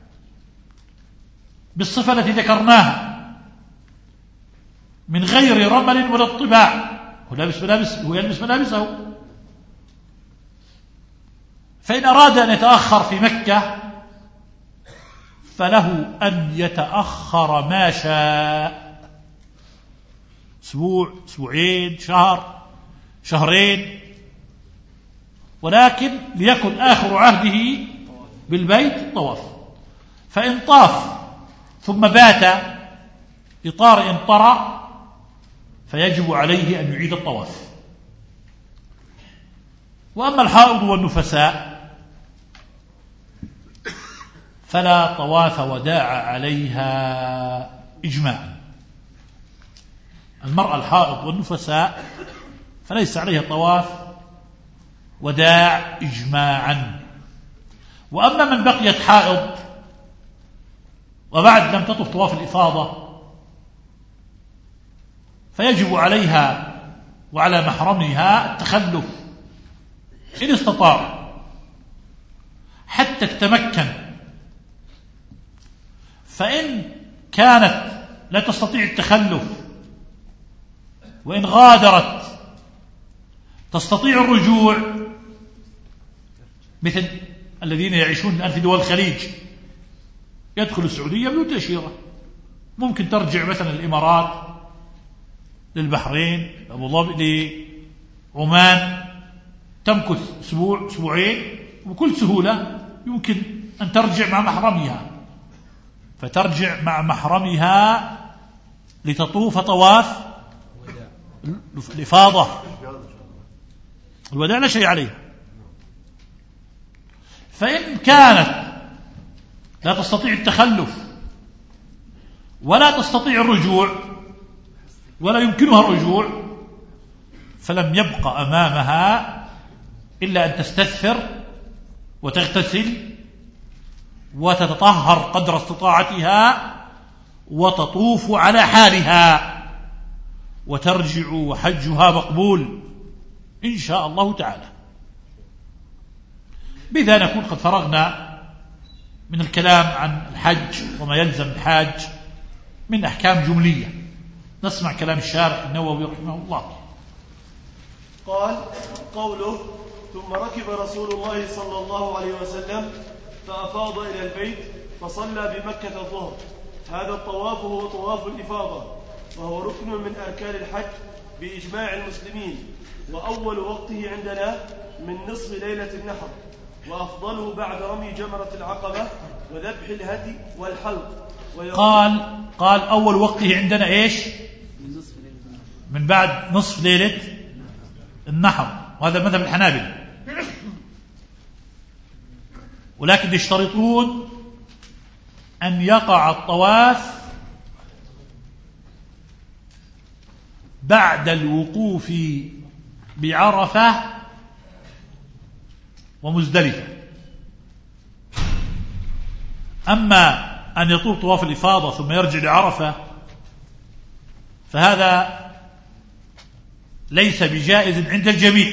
بالصفة التي ذكرناها، من غير رمل ولا اطباع، هو يلبس ملابسه. فإن أراد أن يتأخر في مكة فله أن يتأخر ما شاء، أسبوع، أسبوعين، شهر، شهرين، ولكن ليكن آخر عهده بالبيت الطواف. فإن طاف ثم بات إطار طرأ فيجب عليه أن يعيد الطواف. وأما الحائض والنفساء فلا طواف وداع عليها إجماعا. المرأة الحائض والنفساء فليس عليها طواف وداع إجماعا. وأما من بقيت حائض وبعد لم تطف طواف الإفاضة فيجب عليها وعلى محرمها التخلف إن استطاع حتى تتمكن. فإن كانت لا تستطيع التخلف وإن غادرت تستطيع الرجوع، مثل الذين يعيشون الآن في دول الخليج، يدخل السعودية بدون تأشيرة، ممكن ترجع مثلا الإمارات، للبحرين، أبو ظبي، لعمان، تمكث أسبوع أسبوعين وبكل سهولة يمكن أن ترجع مع محرمها، فترجع مع محرمها لتطوف طواف الإفاضة. الوداع لا شيء عليه. فإن كانت لا تستطيع التخلف ولا تستطيع الرجوع ولا يمكنها الرجوع فلم يبق أمامها إلا أن تستثفر وتغتسل وتتطهر قدر استطاعتها وتطوف على حالها وترجع وحجها مقبول إن شاء الله تعالى. بذا نكون قد فرغنا من الكلام عن الحج وما يلزم الحاج من أحكام جملية. نسمع كلام الشارح النووي رحمه الله. قال قوله ثم ركب رسول الله صلى الله عليه وسلم فأفاض إلى البيت فصلى بمكة الظهر. هذا الطواف هو طواف الإفاضة، وهو ركن من أركان الحج بإجماع المسلمين، وأول وقته عندنا من نصف ليلة النحر، وأفضله بعد رمي جمرة العقبة وذبح الهدي والحلق. قال أول وقته عندنا إيش؟ من بعد نصف ليلة النحر، وهذا مذهب الحنابلة، ولكن يشترطون أن يقع الطواف بعد الوقوف بعرفة ومزدلفة. أما أن يطول طواف الإفاضة ثم يرجع لعرفة فهذا ليس بجائز عند الجميع،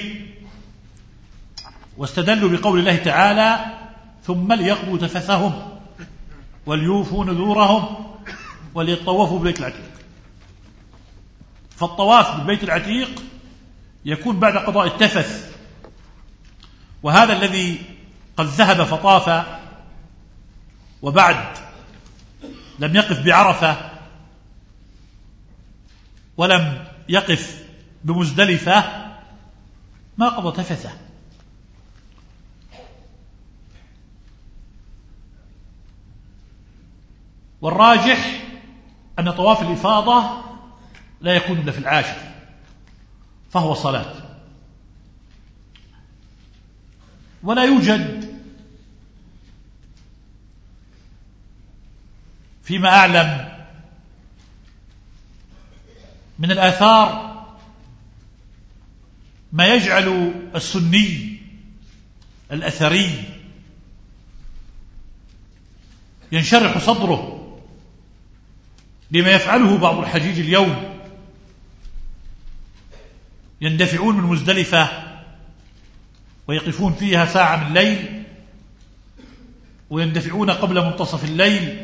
واستدلوا بقول الله تعالى ثم ليقضوا تفثهم وليوفوا نذورهم وليطوفوا بالبيت العتيق. فالطواف بالبيت العتيق يكون بعد قضاء التفث، وهذا الذي قد ذهب فطاف وبعد لم يقف بعرفة ولم يقف بمزدلفة ما قضى تفثه. والراجح أن طواف الإفاضة لا يكون إلا في العاشر، فهو صلاة، ولا يوجد فيما أعلم من الآثار ما يجعل السني الأثري ينشرح صدره بما يفعله بعض الحجيج اليوم، يندفعون من مزدلفة ويقفون فيها ساعة من الليل، ويندفعون قبل منتصف الليل،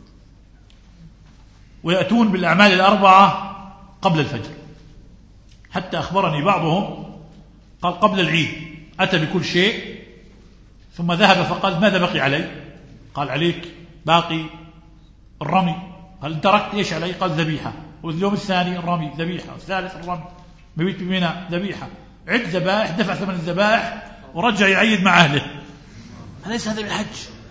ويأتون بالأعمال الأربعة قبل الفجر. حتى أخبرني بعضهم قال قبل العيد أتى بكل شيء ثم ذهب فقال ماذا بقي علي؟ قال عليك باقي الرمي. قال تركت ايش علي؟ قال ذبيحة. واليوم الثاني الرمي ذبيحة، والثالث الرمي، مبيت بمنى ذبيحة، عد ذبائح، دفع ثمن الذبائح ورجع يعيد مع أهله. أليس هذا بالحج؟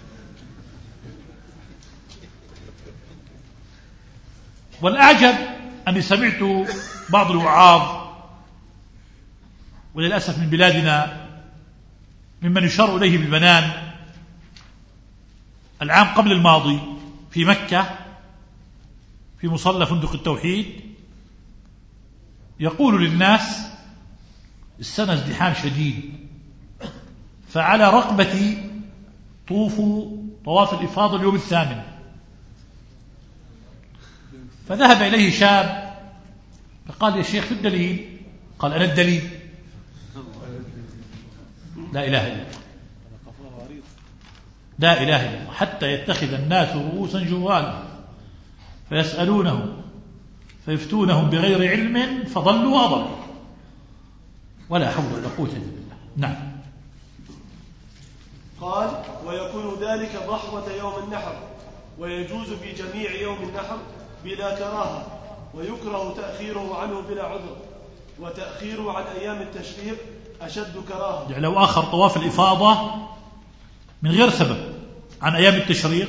والأعجب أني سمعت بعض الوعاظ وللأسف من بلادنا ممن يشار إليه بالبنان العام قبل الماضي في مكة في مصلى فندق التوحيد يقول للناس السنة ازدحام شديد، فعلى رقبتي طوفوا طواف الإفاضة اليوم الثامن. فذهب إليه شاب فقال يا شيخ في الدليل؟ قال أنا الدليل. لا إله إلا الله، لا إله إلا الله، حتى يتخذ الناس رؤوسا جهالا فيسألونه فيفتونهم بغير علم فضلوا وأضلوا، ولا حول ولا قوة إلا بالله. نعم. قال ويكون ذلك ضحوة يوم النحر، ويجوز في جميع يوم النحر بلا كراهة، ويكره تأخيره عنه بلا عذر، وتأخيره عن أيام التشريق أشد كراهة. يعني لو آخر طواف الإفاضة من غير سبب عن أيام التشريق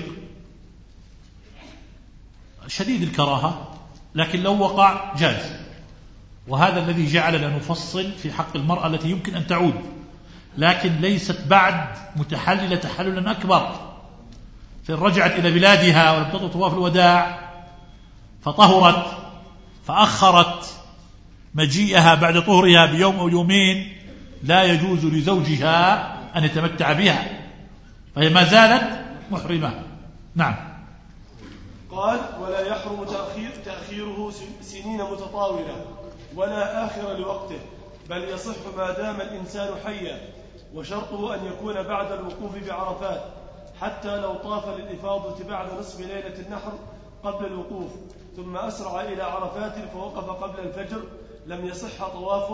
شديد الكراهة، لكن لو وقع جاز. وهذا الذي جعلنا نفصل في حق المرأة التي يمكن أن تعود لكن ليست بعد متحللة تحللا أكبر، فإن رجعت إلى بلادها ولم تطأ طواف الوداع فطهرت فأخرت مجيئها بعد طهرها بيوم أو يومين لا يجوز لزوجها أن يتمتع بها، فهي ما زالت محرمة. نعم. قال ولا يحرم تأخيره سنين متطاولة ولا آخر لوقته، بل يصح ما دام الإنسان حيا، وشرطه أن يكون بعد الوقوف بعرفات، حتى لو طاف للإفاضة بعد نصف ليلة النحر قبل الوقوف ثم أسرع إلى عرفات فوقف قبل الفجر لم يصح طوافه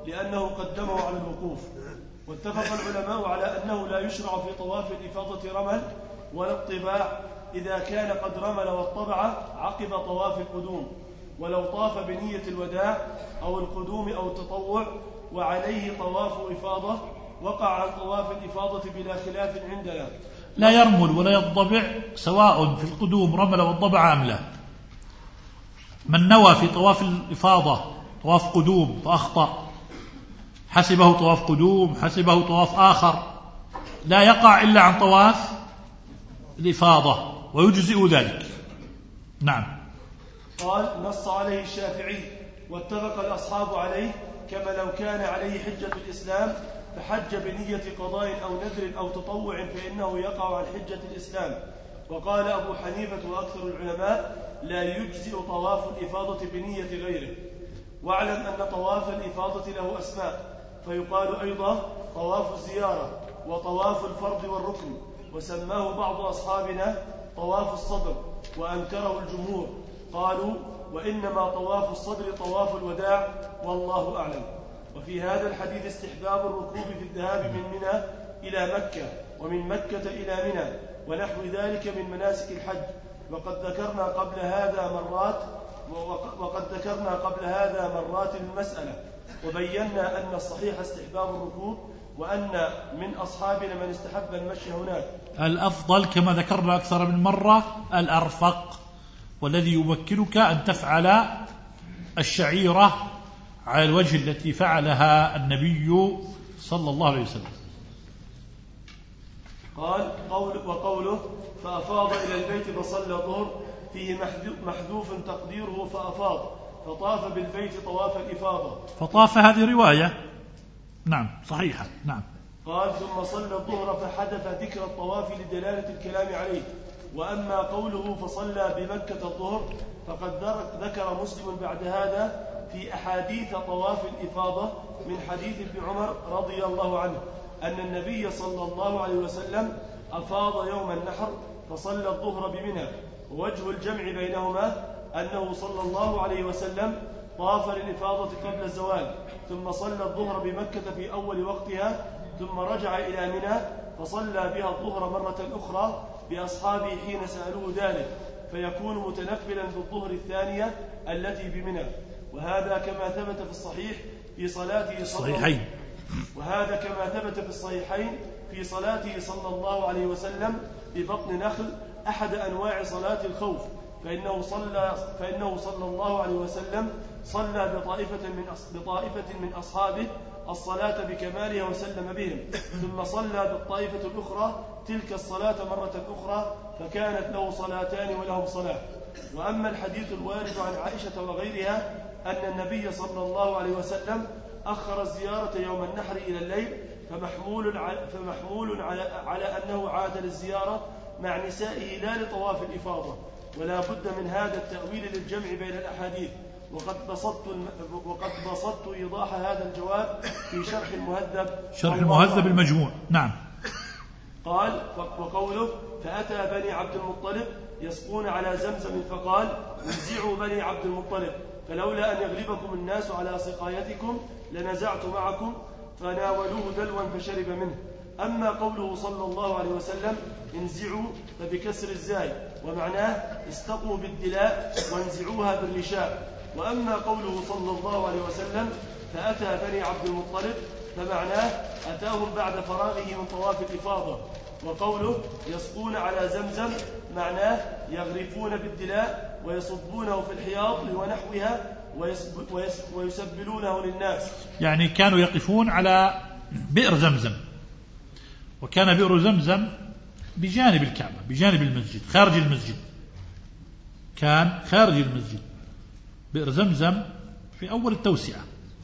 لأنه قدمه على الوقوف. واتفق العلماء على أنه لا يشرع في طواف الإفاضة رمل ولا الطباع إذا كان قد رمل واطبع عقب طواف القدوم، ولو طاف بنية الوداع أو القدوم أو التطوع وعليه طواف إفاضة وقع عن طواف الإفاضة بلا خلاف عندنا. لا يرمل ولا يضبع سواء في القدوم رمل والضبع أم لا. من نوى في طواف الإفاضة طواف قدوم فأخطأ، حسبه طواف قدوم، حسبه طواف آخر، لا يقع إلا عن طواف الإفاضة ويجزئ ذلك. نعم. قال نص عليه الشافعي واتفق الأصحاب عليه، كما لو كان عليه حجة الإسلام فحج بنية قضاء أو نذر أو تطوع فإنه يقع عن حجة الإسلام. وقال أبو حنيفة وأكثر العلماء لا يجزئ طواف الإفاضة بنية غيره. واعلم أن طواف الإفاضة له أسماء، فيقال أيضا طواف الزيارة وطواف الفرض والركن، وسماه بعض أصحابنا طواف الصدر وأنكره الجمهور، قالوا وإنما طواف الصدر طواف الوداع والله أعلم. وفي هذا الحديث استحباب الركوب في الذهاب من منى إلى مكة ومن مكة إلى منى ونحو ذلك من مناسك الحج. وقد ذكرنا قبل هذا مرات المسألة، وبينا أن الصحيح استحباب الركوب، وأن من أصحابنا من استحب المشي هناك. الأفضل كما ذكرنا أكثر من مرة الأرفق، والذي يمكنك أن تفعل الشعيرة على الوجه التي فعلها النبي صلى الله عليه وسلم. قال وقوله فأفاض إلى البيت فصلى الظهر فيه محذوف تقديره فأفاض، فطاف بالبيت طواف الإفاضة. فطاف هذه رواية نعم صحيحة. نعم. قال ثم صلى الظهر فحدث ذكر الطواف لدلالة الكلام عليه. وأما قوله فصلى بمكة الظهر فقد ذكر مسلم بعد هذا في أحاديث طواف الإفاضة من حديث ابن عمر رضي الله عنه أن النبي صلى الله عليه وسلم أفاض يوم النحر فصلى الظهر بمنى. ووجه الجمع بينهما أنه صلى الله عليه وسلم طاف للإفاضة قبل الزوال، ثم صلى الظهر بمكة في أول وقتها، ثم رجع إلى منى فصلى بها الظهر مرة أخرى بأصحابه حين سألوه ذلك، فيكون متنفلا بالظهر الثانية التي بمنى. وهذا كما ثبت في الصحيح في صلاته في صلاته صلى الله عليه وسلم ببطن نخل أحد أنواع صلاة الخوف، فإنه صلى الله عليه وسلم صلى بطائفة من أصحابه الصلاة بكمالها وسلم بهم، ثم صلى بالطائفة الأخرى تلك الصلاة مرة أخرى، فكانت له صلاتان ولهم صلاة. وأما الحديث الوارد عن عائشة وغيرها أن النبي صلى الله عليه وسلم أخر الزيارة يوم النحر إلى الليل فمحمول على أنه عاد للزيارة مع نسائه لا لطواف الإفاضة، ولا بد من هذا التأويل للجمع بين الأحاديث. وقد بسطت إيضاح هذا الجواب في شرح المهذب المجموع. نعم. قال وقوله فأتى بني عبد المطلب يسقون على زمزم فقال انزعوا بني عبد المطلب فلولا أن يغلبكم الناس على سقايتكم لنزعت معكم، فناولوه دلوا فشرب منه. أما قوله صلى الله عليه وسلم انزعوا فبكسر الزاي، ومعناه استقوا بالدلاء وانزعوها بالرشاء. وأما قوله صلى الله عليه وسلم فأتى بني عبد المطلب فمعناه أتاهم بعد فراغه من طواف الإفاضة. وقوله يسقون على زمزم معناه يغرفون بالدلاء ويصبونه في الحياض ونحوها ويسبلونه للناس، يعني كانوا يقفون على بئر زمزم، وكان بئر زمزم بجانب الكعبة بجانب المسجد خارج المسجد، كان خارج المسجد بئر زمزم في أول التوسعة.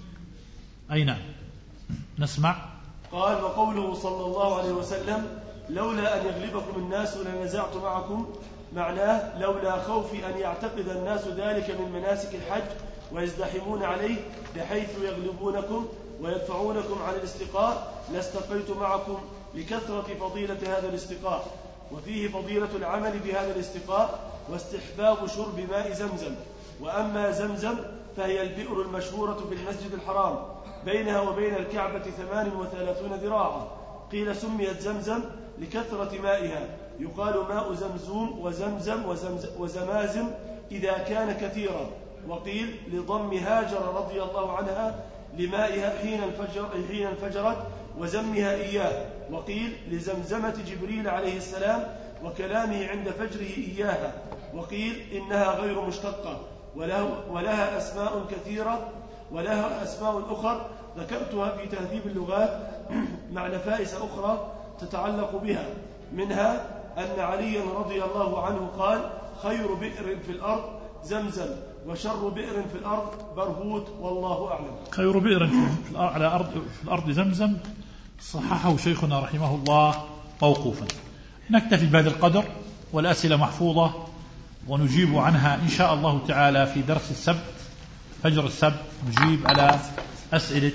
أي نعم. نسمع. قال وقوله صلى الله عليه وسلم لولا أن يغلبكم الناس لنزعت معكم معناه لولا خوف أن يعتقد الناس ذلك من مناسك الحج ويزدحمون عليه بحيث يغلبونكم ويدفعونكم عن الاستقاء لاستقيت معكم لكثرة فضيلة هذا الاستقاء. وفيه فضيلة العمل بهذا الاستقاء واستحباب شرب ماء زمزم. وأما زمزم فهي البئر المشهورة في المسجد الحرام بينها وبين الكعبة 38 ذراعا. قيل سميت زمزم لكثرة مائها، يقال ماء زمزوم وزمزم وزمازم إذا كان كثيرا. وقيل لضم هاجر رضي الله عنها لمائها حين انفجرت وزمها إياه. وقيل لزمزمة جبريل عليه السلام وكلامه عند فجره إياها. وقيل إنها غير مشتقة ولها أسماء كثيرة ولها أسماء أخرى ذكرتها في تهذيب اللغات مع نفائس أخرى تتعلق بها، منها أن عليا رضي الله عنه قال: خير بئر في الأرض زمزم وشر بئر في الأرض برهوت والله أعلم. خير بئر في الأرض زمزم صححه شيخنا رحمه الله موقوفا. نكتفي بهذا القدر، والأسئلة محفوظة ونجيب عنها إن شاء الله تعالى في درس السبت، فجر السبت نجيب على أسئلة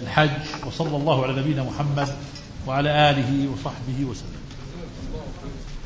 الحج. وصلى الله على نبينا محمد وعلى آله وصحبه وسلم.